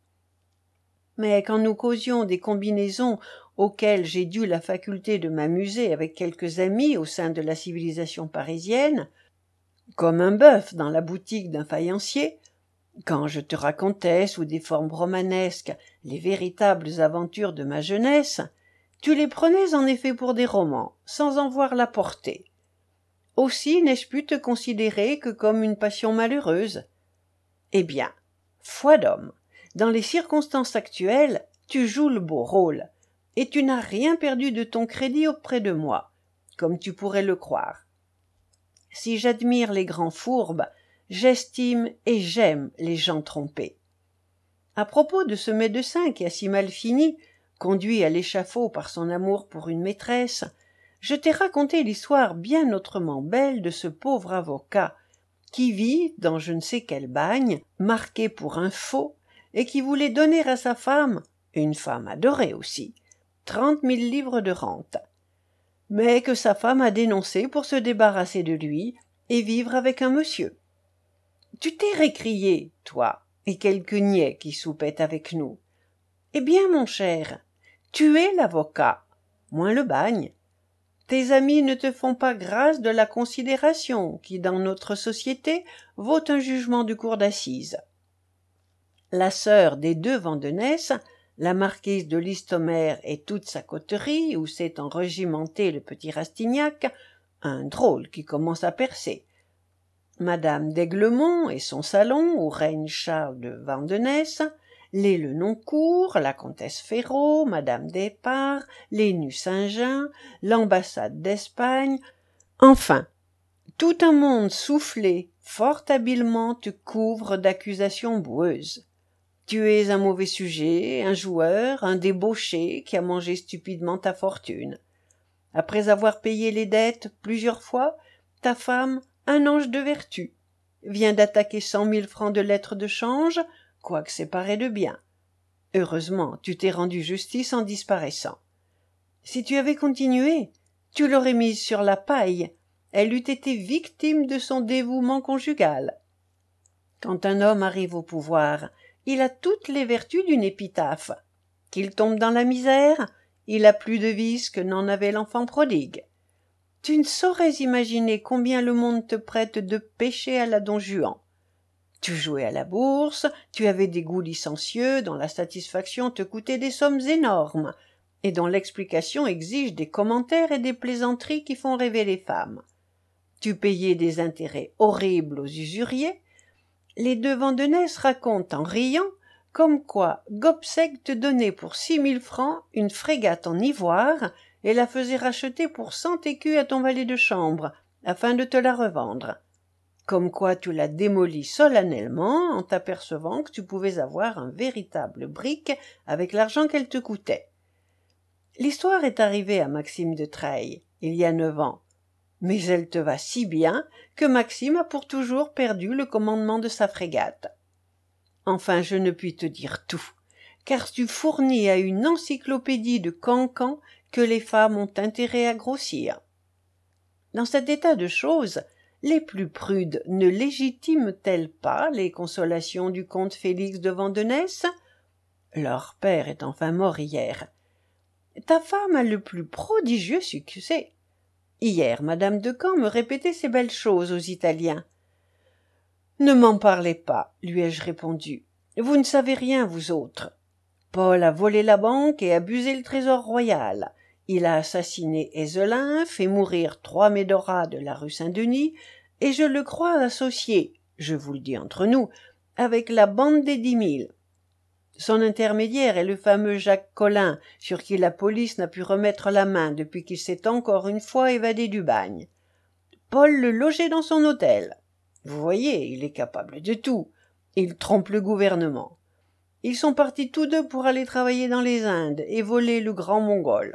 Mais quand nous causions des combinaisons auxquelles j'ai dû la faculté de m'amuser avec quelques amis au sein de la civilisation parisienne, comme un bœuf dans la boutique d'un faïencier, quand je te racontais sous des formes romanesques les véritables aventures de ma jeunesse, tu les prenais en effet pour des romans, sans en voir la portée. Aussi n'ai-je pu te considérer que comme une passion malheureuse. Eh bien, foi d'homme, dans les circonstances actuelles, tu joues le beau rôle, et tu n'as rien perdu de ton crédit auprès de moi, comme tu pourrais le croire. Si j'admire les grands fourbes, j'estime et j'aime les gens trompés. À propos de ce médecin qui a si mal fini, conduit à l'échafaud par son amour pour une maîtresse, je t'ai raconté l'histoire bien autrement belle de ce pauvre avocat qui vit dans je ne sais quel bagne, marqué pour un faux, et qui voulait donner à sa femme, une femme adorée aussi, 30 000 livres de rente, mais que sa femme a dénoncé pour se débarrasser de lui et vivre avec un monsieur. Tu t'es récrié, toi, et quelques niais qui soupaient avec nous. Eh bien, mon cher, tu es l'avocat, moins le bagne. Tes amis ne te font pas grâce de la considération qui, dans notre société, vaut un jugement de cour d'assises. La sœur des deux Vandenesse, la marquise de Listomère et toute sa coterie, où s'est enregimenté le petit Rastignac, un drôle qui commence à percer, madame d'Aiglemont et son salon, où règne Charles de Vandenesse, les Lenoncourt, la comtesse Ferraud, madame Despard, les Nucingen, l'ambassade d'Espagne, enfin, tout un monde soufflé, fort habilement te couvre d'accusations boueuses. Tu es un mauvais sujet, un joueur, un débauché qui a mangé stupidement ta fortune. Après avoir payé les dettes plusieurs fois, ta femme, un ange de vertu, vient d'attaquer 100 000 francs de lettres de change, quoique séparées de biens. Heureusement, tu t'es rendu justice en disparaissant. Si tu avais continué, tu l'aurais mise sur la paille. Elle eût été victime de son dévouement conjugal. Quand un homme arrive au pouvoir, il a toutes les vertus d'une épitaphe. Qu'il tombe dans la misère, il a plus de vices que n'en avait l'enfant prodigue. Tu ne saurais imaginer combien le monde te prête de péchés à la Don Juan. Tu jouais à la bourse, tu avais des goûts licencieux dont la satisfaction te coûtait des sommes énormes, et dont l'explication exige des commentaires et des plaisanteries qui font rêver les femmes. Tu payais des intérêts horribles aux usuriers. Les deux Vandenesse racontent en riant comme quoi Gobseck te donnait pour 6 000 francs une frégate en ivoire et la faisait racheter pour 100 écus à ton valet de chambre, afin de te la revendre. Comme quoi tu l'as démolie solennellement en t'apercevant que tu pouvais avoir un véritable brick avec l'argent qu'elle te coûtait. L'histoire est arrivée à Maxime de Trailles, il y a 9 ans, mais elle te va si bien que Maxime a pour toujours perdu le commandement de sa frégate. Enfin, je ne puis te dire tout, car tu fournis à une encyclopédie de cancans que les femmes ont intérêt à grossir. Dans cet état de choses, les plus prudes ne légitiment-elles pas les consolations du comte Félix de Vandenesse? Leur père est enfin mort hier. Ta femme a le plus prodigieux succès. Hier, madame de Camp me répétait ces belles choses aux Italiens. Ne m'en parlez pas, lui ai-je répondu. Vous ne savez rien, vous autres. Paul a volé la banque et abusé le trésor royal. Il a assassiné Ezelin, fait mourir 3 Médora de la rue Saint-Denis, et je le crois associé, je vous le dis entre nous, avec la bande des 10 000. Son intermédiaire est le fameux Jacques Collin, sur qui la police n'a pu remettre la main depuis qu'il s'est encore une fois évadé du bagne. Paul le logeait dans son hôtel. Vous voyez, il est capable de tout. Il trompe le gouvernement. Ils sont partis tous deux pour aller travailler dans les Indes et voler le grand Mongol.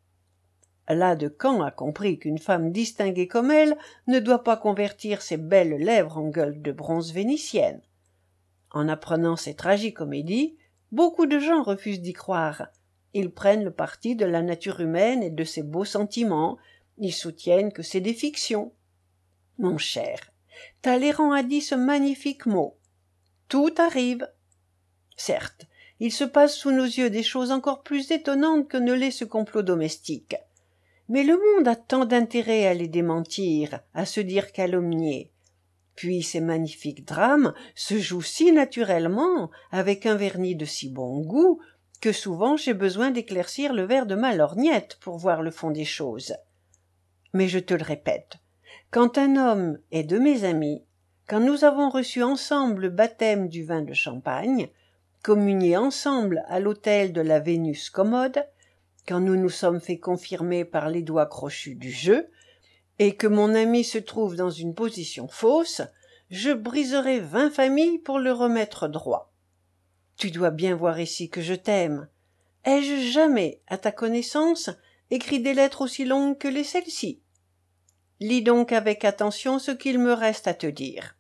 Là de Camp a compris qu'une femme distinguée comme elle ne doit pas convertir ses belles lèvres en gueule de bronze vénitienne. En apprenant ces tragicomédies, beaucoup de gens refusent d'y croire. Ils prennent le parti de la nature humaine et de ses beaux sentiments. Ils soutiennent que c'est des fictions. Mon cher, Talleyrand a dit ce magnifique mot. Tout arrive. Certes, il se passe sous nos yeux des choses encore plus étonnantes que ne l'est ce complot domestique. Mais le monde a tant d'intérêt à les démentir, à se dire calomniés. Puis ces magnifiques drames se jouent si naturellement, avec un vernis de si bon goût, que souvent j'ai besoin d'éclaircir le verre de ma lorgnette pour voir le fond des choses. Mais je te le répète, quand un homme est de mes amis, quand nous avons reçu ensemble le baptême du vin de Champagne, communié ensemble à l'autel de la Vénus commode, quand nous nous sommes fait confirmer par les doigts crochus du jeu, et que mon ami se trouve dans une position fausse, je briserai 20 familles pour le remettre droit. Tu dois bien voir ici que je t'aime. Ai-je jamais, à ta connaissance, écrit des lettres aussi longues que les celles-ci? Lis donc avec attention ce qu'il me reste à te dire.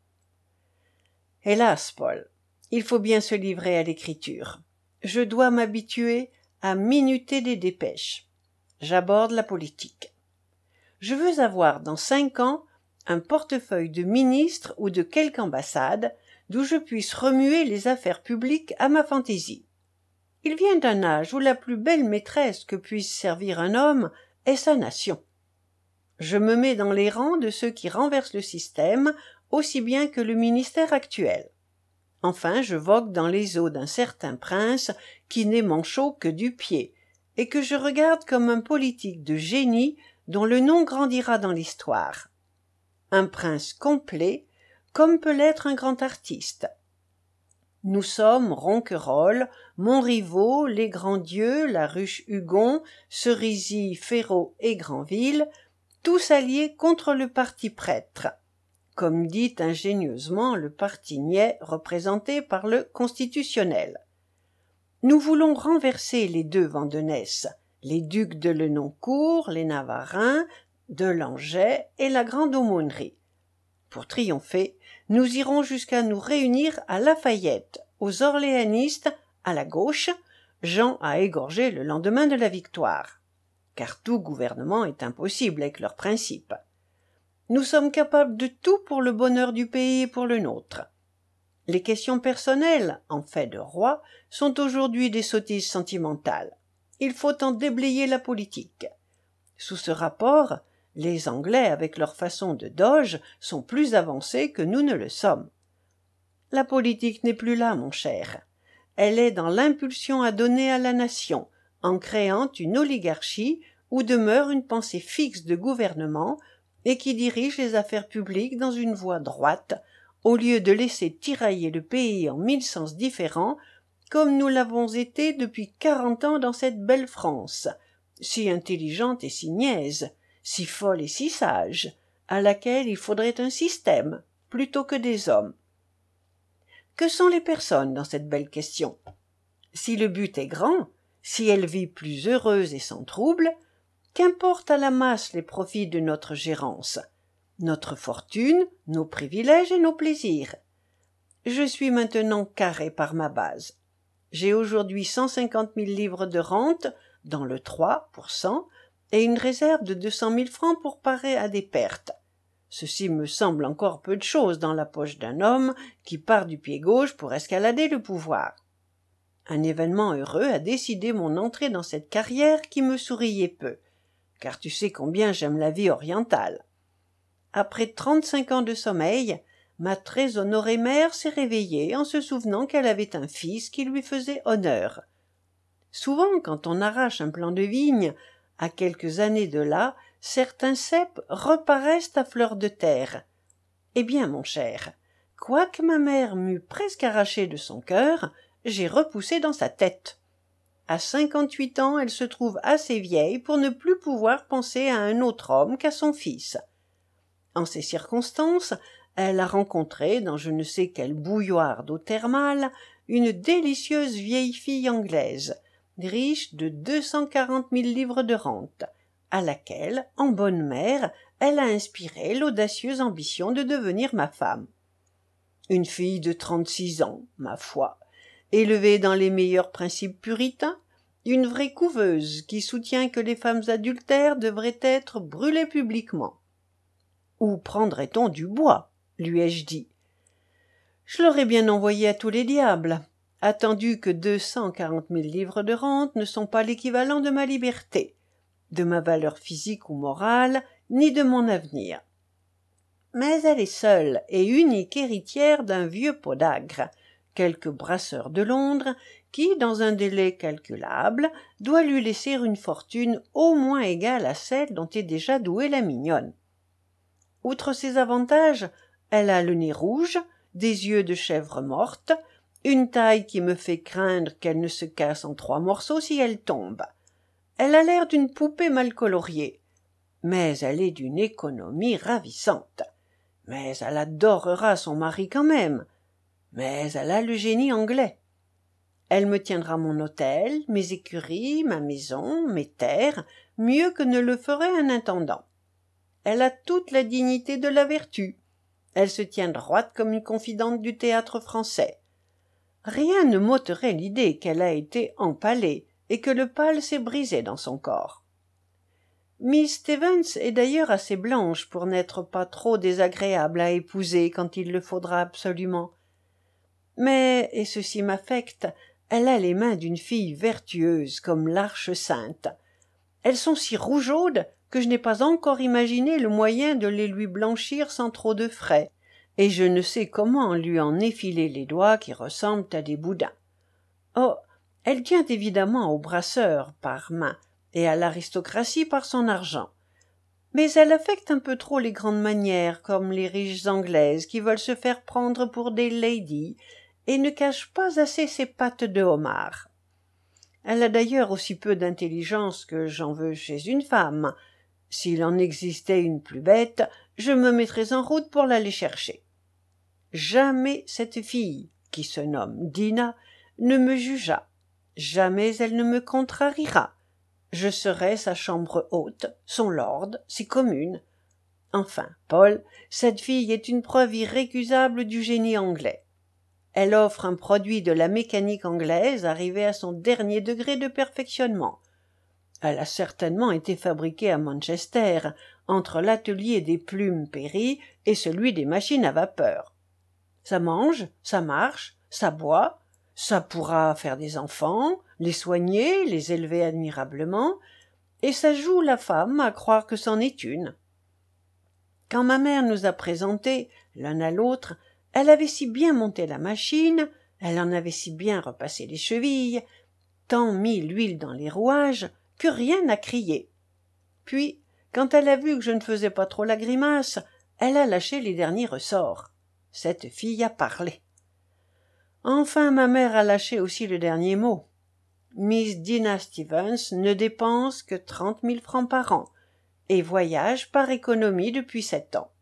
Hélas, Paul, il faut bien se livrer à l'écriture. Je dois m'habituer à minuter des dépêches. J'aborde la politique. Je veux avoir dans 5 ans un portefeuille de ministre ou de quelque ambassade d'où je puisse remuer les affaires publiques à ma fantaisie. Il vient d'un âge où la plus belle maîtresse que puisse servir un homme est sa nation. Je me mets dans les rangs de ceux qui renversent le système aussi bien que le ministère actuel. Enfin, je vogue dans les eaux d'un certain prince qui n'est manchot que du pied, et que je regarde comme un politique de génie dont le nom grandira dans l'histoire. Un prince complet, comme peut l'être un grand artiste. Nous sommes Ronquerolles, Montriveau, les Grandieu, la Ruche Hugon, Cerisy, Féraud et Granville, tous alliés contre le parti prêtre, comme dit ingénieusement le parti niais représenté par le constitutionnel. Nous voulons renverser les deux Vandenesse, les ducs de Lenoncourt, les Navarreins, de Langeais et la Grande Aumônerie. Pour triompher, nous irons jusqu'à nous réunir à Lafayette, aux orléanistes, à la gauche, Jean à égorger le lendemain de la victoire, car tout gouvernement est impossible avec leurs principes. Nous sommes capables de tout pour le bonheur du pays et pour le nôtre. Les questions personnelles, en fait de roi, sont aujourd'hui des sottises sentimentales. Il faut en déblayer la politique. Sous ce rapport, les Anglais, avec leur façon de doge, sont plus avancés que nous ne le sommes. La politique n'est plus là, mon cher. Elle est dans l'impulsion à donner à la nation, en créant une oligarchie où demeure une pensée fixe de gouvernement et qui dirige les affaires publiques dans une voie droite, au lieu de laisser tirailler le pays en 1000 sens différents, comme nous l'avons été depuis 40 ans dans cette belle France, si intelligente et si niaise, si folle et si sage, à laquelle il faudrait un système, plutôt que des hommes. Que sont les personnes dans cette belle question? Si le but est grand, si elle vit plus heureuse et sans trouble, qu'importe à la masse les profits de notre gérance, notre fortune, nos privilèges et nos plaisirs. Je suis maintenant carré par ma base. J'ai aujourd'hui 150 000 livres de rente, dans le 3%, et une réserve de 200 000 francs pour parer à des pertes. Ceci me semble encore peu de chose dans la poche d'un homme qui part du pied gauche pour escalader le pouvoir. Un événement heureux a décidé mon entrée dans cette carrière qui me souriait peu, car tu sais combien j'aime la vie orientale. Après 35 ans de sommeil, ma très honorée mère s'est réveillée en se souvenant qu'elle avait un fils qui lui faisait honneur. Souvent, quand on arrache un plant de vigne, à quelques années de là, certains ceps reparaissent à fleur de terre. Eh bien, mon cher, quoique ma mère m'eût presque arraché de son cœur, j'ai repoussé dans sa tête. À 58 ans, elle se trouve assez vieille pour ne plus pouvoir penser à un autre homme qu'à son fils. En ces circonstances, elle a rencontré, dans je ne sais quelle bouilloire d'eau thermale, une délicieuse vieille fille anglaise, riche de 240 000 livres de rente, à laquelle, en bonne mère, elle a inspiré l'audacieuse ambition de devenir ma femme. Une fille de 36 ans, ma foi, élevée dans les meilleurs principes puritains, une vraie couveuse qui soutient que les femmes adultères devraient être brûlées publiquement. Où prendrait-on du bois? Lui ai-je dit. Je l'aurais bien envoyé à tous les diables, attendu que 240 000 livres de rente ne sont pas l'équivalent de ma liberté, de ma valeur physique ou morale, ni de mon avenir. Mais elle est seule et unique héritière d'un vieux podagre, quelque brasseur de Londres, qui, dans un délai calculable, doit lui laisser une fortune au moins égale à celle dont est déjà douée la mignonne. Outre ces avantages, elle a le nez rouge, des yeux de chèvre morte, une taille qui me fait craindre qu'elle ne se casse en 3 morceaux si elle tombe. Elle a l'air d'une poupée mal coloriée, mais elle est d'une économie ravissante. Mais elle adorera son mari quand même, mais elle a le génie anglais. Elle me tiendra mon hôtel, mes écuries, ma maison, mes terres, mieux que ne le ferait un intendant. Elle a toute la dignité de la vertu. Elle se tient droite comme une confidente du théâtre français. Rien ne m'ôterait l'idée qu'elle a été empalée et que le pal s'est brisé dans son corps. Miss Stevens est d'ailleurs assez blanche pour n'être pas trop désagréable à épouser quand il le faudra absolument. Mais, et ceci m'affecte, elle a les mains d'une fille vertueuse comme l'Arche sainte. Elles sont si rougeaudes que je n'ai pas encore imaginé le moyen de les lui blanchir sans trop de frais, et je ne sais comment lui en effiler les doigts qui ressemblent à des boudins. Oh, elle tient évidemment au brasseur par main et à l'aristocratie par son argent. Mais elle affecte un peu trop les grandes manières, comme les riches anglaises qui veulent se faire prendre pour des ladies, et ne cache pas assez ses pattes de homard. Elle a d'ailleurs aussi peu d'intelligence que j'en veux chez une femme. S'il en existait une plus bête, je me mettrais en route pour l'aller chercher. Jamais cette fille, qui se nomme Dinah, ne me jugea. Jamais elle ne me contrariera. Je serai sa chambre haute, son lord, si commune. Enfin, Paul, cette fille est une preuve irrécusable du génie anglais. Elle offre un produit de la mécanique anglaise arrivé à son dernier degré de perfectionnement. Elle a certainement été fabriquée à Manchester, entre l'atelier des plumes Perry et celui des machines à vapeur. Ça mange, ça marche, ça boit, ça pourra faire des enfants, les soigner, les élever admirablement, et ça joue la femme à croire que c'en est une. Quand ma mère nous a présentés, l'un à l'autre, elle avait si bien monté la machine, elle en avait si bien repassé les chevilles, tant mis l'huile dans les rouages, que rien n'a crié. Puis, quand elle a vu que je ne faisais pas trop la grimace, elle a lâché les derniers ressorts. Cette fille a parlé. Enfin, ma mère a lâché aussi le dernier mot. Miss Dinah Stevens ne dépense que 30 000 francs par an et voyage par économie depuis 7 ans.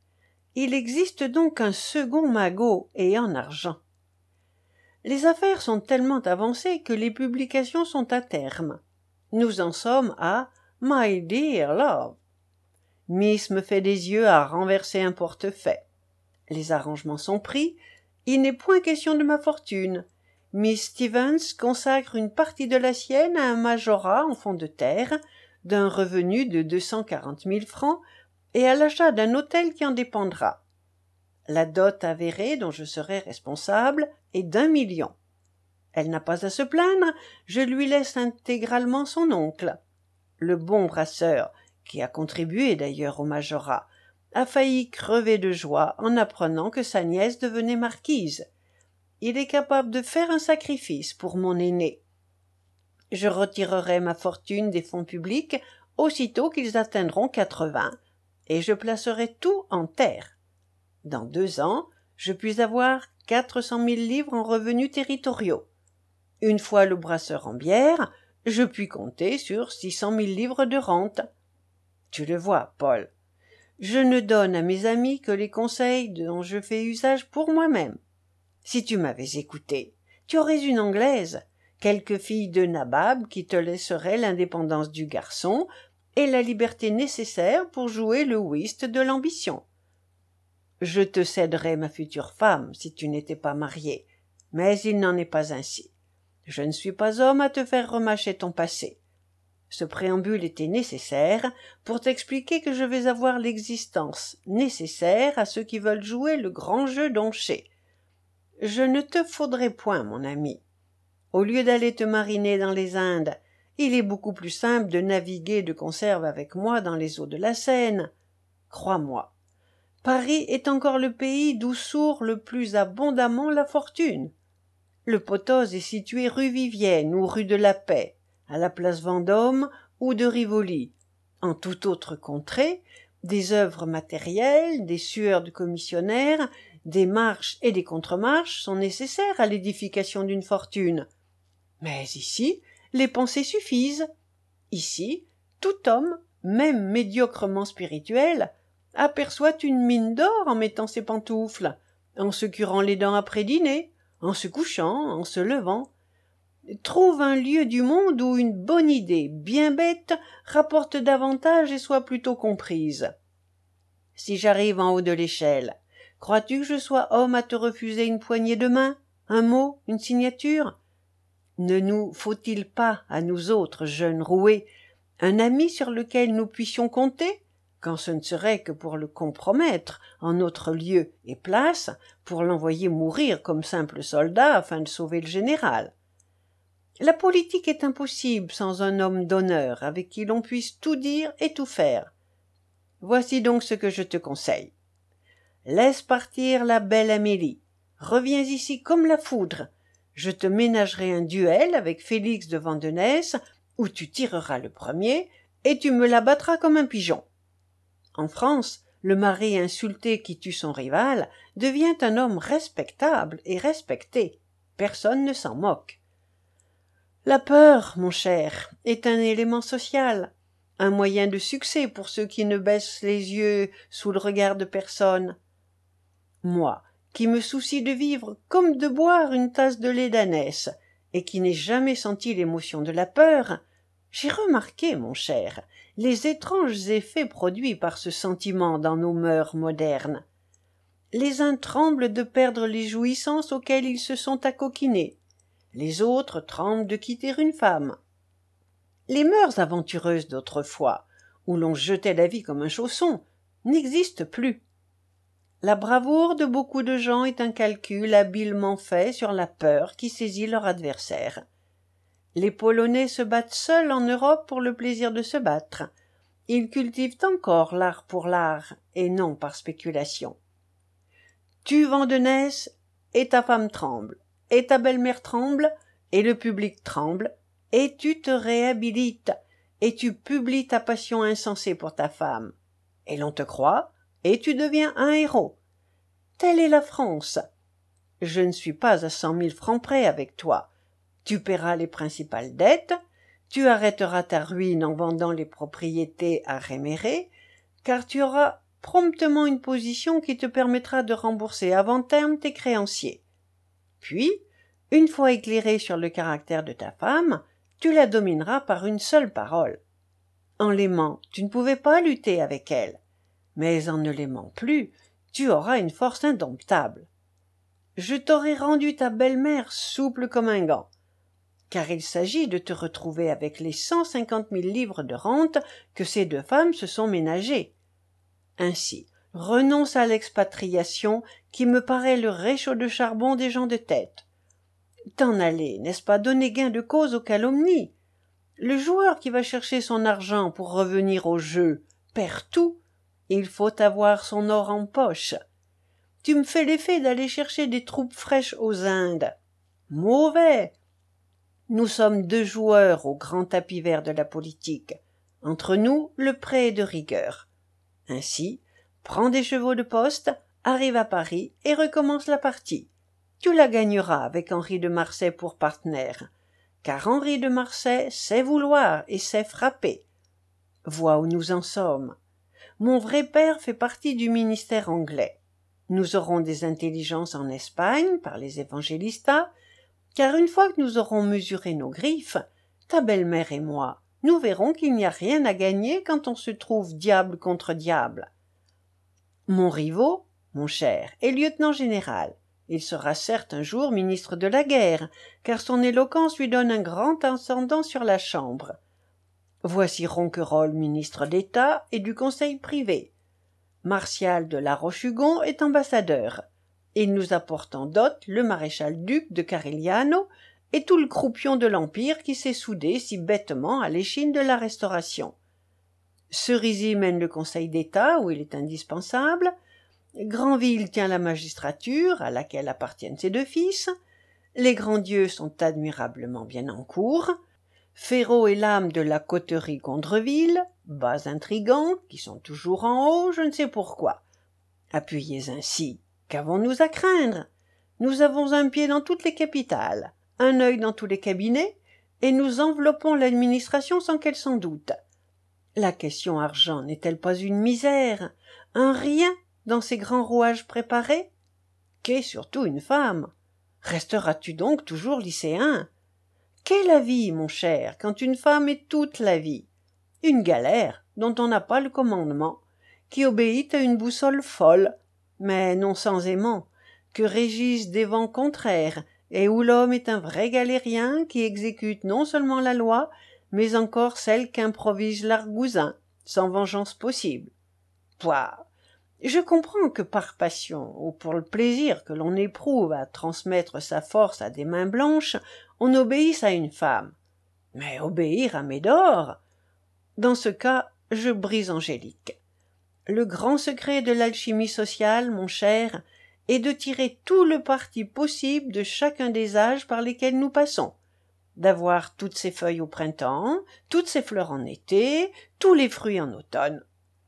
Il existe donc un second magot et en argent. Les affaires sont tellement avancées que les publications sont à terme. Nous en sommes à « My dear love ». Miss me fait des yeux à renverser un portefeuille. Les arrangements sont pris, il n'est point question de ma fortune. Miss Stevens consacre une partie de la sienne à un majorat en fonds de terre, d'un revenu de 240 000 francs, et à l'achat d'un hôtel qui en dépendra. La dot avérée dont je serai responsable est d'1 million. Elle n'a pas à se plaindre, je lui laisse intégralement son oncle. Le bon Brasseur, qui a contribué d'ailleurs au majorat, a failli crever de joie en apprenant que sa nièce devenait marquise. Il est capable de faire un sacrifice pour mon aîné. Je retirerai ma fortune des fonds publics aussitôt qu'ils atteindront 80, et je placerai tout en terre. Dans 2 ans, je puis avoir 400 000 livres en revenus territoriaux. Une fois le brasseur en bière, je puis compter sur 600 000 livres de rente. Tu le vois, Paul. Je ne donne à mes amis que les conseils dont je fais usage pour moi-même. Si tu m'avais écouté, tu aurais une Anglaise, quelque fille de nabab qui te laisserait l'indépendance du garçon et la liberté nécessaire pour jouer le whist de l'ambition. Je te céderais ma future femme si tu n'étais pas marié, mais il n'en est pas ainsi. Je ne suis pas homme à te faire remâcher ton passé. Ce préambule était nécessaire pour t'expliquer que je vais avoir l'existence nécessaire à ceux qui veulent jouer le grand jeu donché. Je ne te faudrai point, mon ami. Au lieu d'aller te mariner dans les Indes, il est beaucoup plus simple de naviguer de conserve avec moi dans les eaux de la Seine. Crois-moi, Paris est encore le pays d'où sourd le plus abondamment la fortune. Le Potose est situé rue Vivienne ou rue de la Paix, à la place Vendôme ou de Rivoli. En toute autre contrée, des œuvres matérielles, des sueurs de commissionnaires, des marches et des contre-marches sont nécessaires à l'édification d'une fortune. Mais ici, les pensées suffisent. Ici, tout homme, même médiocrement spirituel, aperçoit une mine d'or en mettant ses pantoufles, en se curant les dents après dîner, en se couchant, en se levant. Trouve un lieu du monde où une bonne idée, bien bête, rapporte davantage et soit plutôt comprise. Si j'arrive en haut de l'échelle, crois-tu que je sois homme à te refuser une poignée de main, un mot, une signature? Ne nous faut-il pas, à nous autres jeunes roués, un ami sur lequel nous puissions compter, quand ce ne serait que pour le compromettre en notre lieu et place, pour l'envoyer mourir comme simple soldat afin de sauver le général? La politique est impossible sans un homme d'honneur avec qui l'on puisse tout dire et tout faire. Voici donc ce que je te conseille. Laisse partir la belle Amélie. Reviens ici comme la foudre. Je te ménagerai un duel avec Félix de Vandenesse, où tu tireras le premier, et tu me l'abattras comme un pigeon. En France, Le mari insulté qui tue son rival devient un homme respectable et respecté. Personne ne s'en moque. La peur, mon cher, est un élément social, un moyen de succès pour ceux qui ne baissent les yeux sous le regard de personne. Moi, qui me soucie de vivre comme de boire une tasse de lait d'ânesse, et qui n'ai jamais senti l'émotion de la peur, j'ai remarqué, mon cher, les étranges effets produits par ce sentiment dans nos mœurs modernes. Les uns tremblent de perdre les jouissances auxquelles ils se sont acoquinés, les autres tremblent de quitter une femme. Les mœurs aventureuses d'autrefois, où l'on jetait la vie comme un chausson, n'existent plus. La bravoure de beaucoup de gens est un calcul habilement fait sur la peur qui saisit leur adversaire. Les Polonais se battent seuls en Europe pour le plaisir de se battre. Ils cultivent encore l'art pour l'art, et non par spéculation. Tu, Vandenesse, et ta femme tremble, et ta belle-mère tremble, et le public tremble, et tu te réhabilites, et tu publies ta passion insensée pour ta femme. Et l'on te croit, et tu deviens un héros. Telle est la France. Je ne suis pas à 100 000 francs près avec toi. Tu paieras les principales dettes, tu arrêteras ta ruine en vendant les propriétés à rémérer, car tu auras promptement une position qui te permettra de rembourser avant terme tes créanciers. Puis, une fois éclairé sur le caractère de ta femme, tu la domineras par une seule parole. En l'aimant, tu ne pouvais pas lutter avec elle, mais en ne l'aimant plus, tu auras une force indomptable. Je t'aurai rendu ta belle-mère souple comme un gant, car il s'agit de te retrouver avec les 150 000 livres de rente que ces deux femmes se sont ménagées. Ainsi, renonce à l'expatriation qui me paraît le réchaud de charbon des gens de tête. T'en aller, n'est-ce pas donner gain de cause aux calomnies? Le joueur qui va chercher son argent pour revenir au jeu perd tout. Il faut avoir son or en poche. Tu me fais l'effet d'aller chercher des troupes fraîches aux Indes. Mauvais. Nous sommes deux joueurs au grand tapis vert de la politique. Entre nous, le prêt est de rigueur. Ainsi, prends des chevaux de poste, arrive à Paris et recommence la partie. Tu la gagneras avec Henri de Marsay pour partenaire, car Henri de Marsay sait vouloir et sait frapper. Vois où nous en sommes. Mon vrai père fait partie du ministère anglais. Nous aurons des intelligences en Espagne par les évangélistas, car une fois que nous aurons mesuré nos griffes, ta belle-mère et moi, nous verrons qu'il n'y a rien à gagner quand on se trouve diable contre diable. Mon Rivaux, mon cher, est lieutenant-général. Il sera certes un jour ministre de la guerre, car son éloquence lui donne un grand ascendant sur la Chambre. Voici Ronquerolles, ministre d'État et du Conseil privé. Martial de la Roche-Hugon est ambassadeur. Il nous apporte en dot le maréchal-duc de Carigliano et tout le croupion de l'Empire qui s'est soudé si bêtement à l'échine de la Restauration. Cerisy mène le Conseil d'État où il est indispensable. Granville tient la magistrature à laquelle appartiennent ses deux fils. Les grands-dieux sont admirablement bien en cour. Féraud est l'âme de la coterie Gondreville, bas intrigants qui sont toujours en haut, je ne sais pourquoi. Appuyés ainsi, qu'avons-nous à craindre? Nous avons un pied dans toutes les capitales, un œil dans tous les cabinets, et nous enveloppons l'administration sans qu'elle s'en doute. La question argent n'est-elle pas une misère, un rien dans ces grands rouages préparés? Qu'est surtout une femme? Resteras-tu donc toujours lycéen? Qu'est la vie, mon cher, quand une femme est toute la vie? Une galère dont on n'a pas le commandement, qui obéit à une boussole folle, mais non sans aimant, que régissent des vents contraires, et où l'homme est un vrai galérien qui exécute non seulement la loi, mais encore celle qu'improvise l'argousin, sans vengeance possible. Pouah! Je comprends que par passion, ou pour le plaisir que l'on éprouve à transmettre sa force à des mains blanches, on obéisse à une femme. Mais obéir à Médor? Dans ce cas, je brise Angélique. Le grand secret de l'alchimie sociale, mon cher, est de tirer tout le parti possible de chacun des âges par lesquels nous passons, d'avoir toutes ses feuilles au printemps, toutes ses fleurs en été, tous les fruits en automne.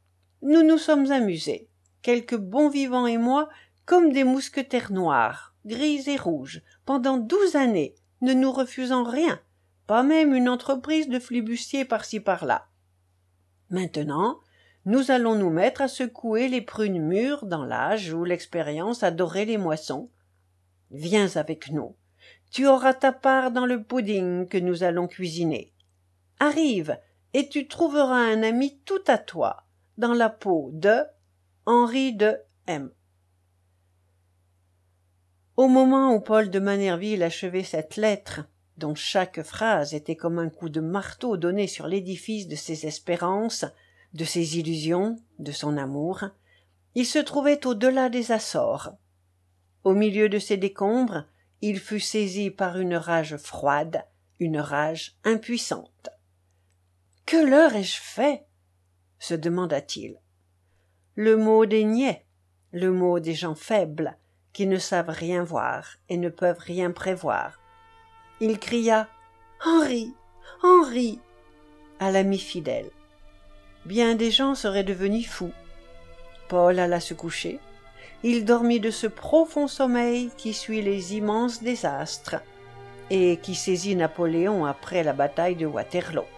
nous nous sommes amusés, quelques bons vivants et moi, comme des mousquetaires noirs, gris et rouges, pendant 12 années, ne nous refusant rien, pas même une entreprise de flibustier par-ci par-là. Maintenant, nous allons nous mettre à secouer les prunes mûres dans l'âge où l'expérience a doré les moissons. Viens avec nous. Tu auras ta part dans le pudding que nous allons cuisiner. Arrive, et tu trouveras un ami tout à toi, dans la peau de Henri de M. Au moment où Paul de Manerville achevait cette lettre, dont chaque phrase était comme un coup de marteau donné sur l'édifice de ses espérances, de ses illusions, de son amour, il se trouvait au-delà des Açores. Au milieu de ces décombres, il fut saisi par une rage froide, une rage impuissante. « Que leur ai-je fait ?» se demanda-t-il. Le mot des niais, le mot des gens faibles, qui ne savent rien voir et ne peuvent rien prévoir. Il cria « Henri, Henri !» à l'ami fidèle. Bien des gens seraient devenus fous. Paul alla se coucher. Il dormit de ce profond sommeil qui suit les immenses désastres et qui saisit Napoléon après la bataille de Waterloo.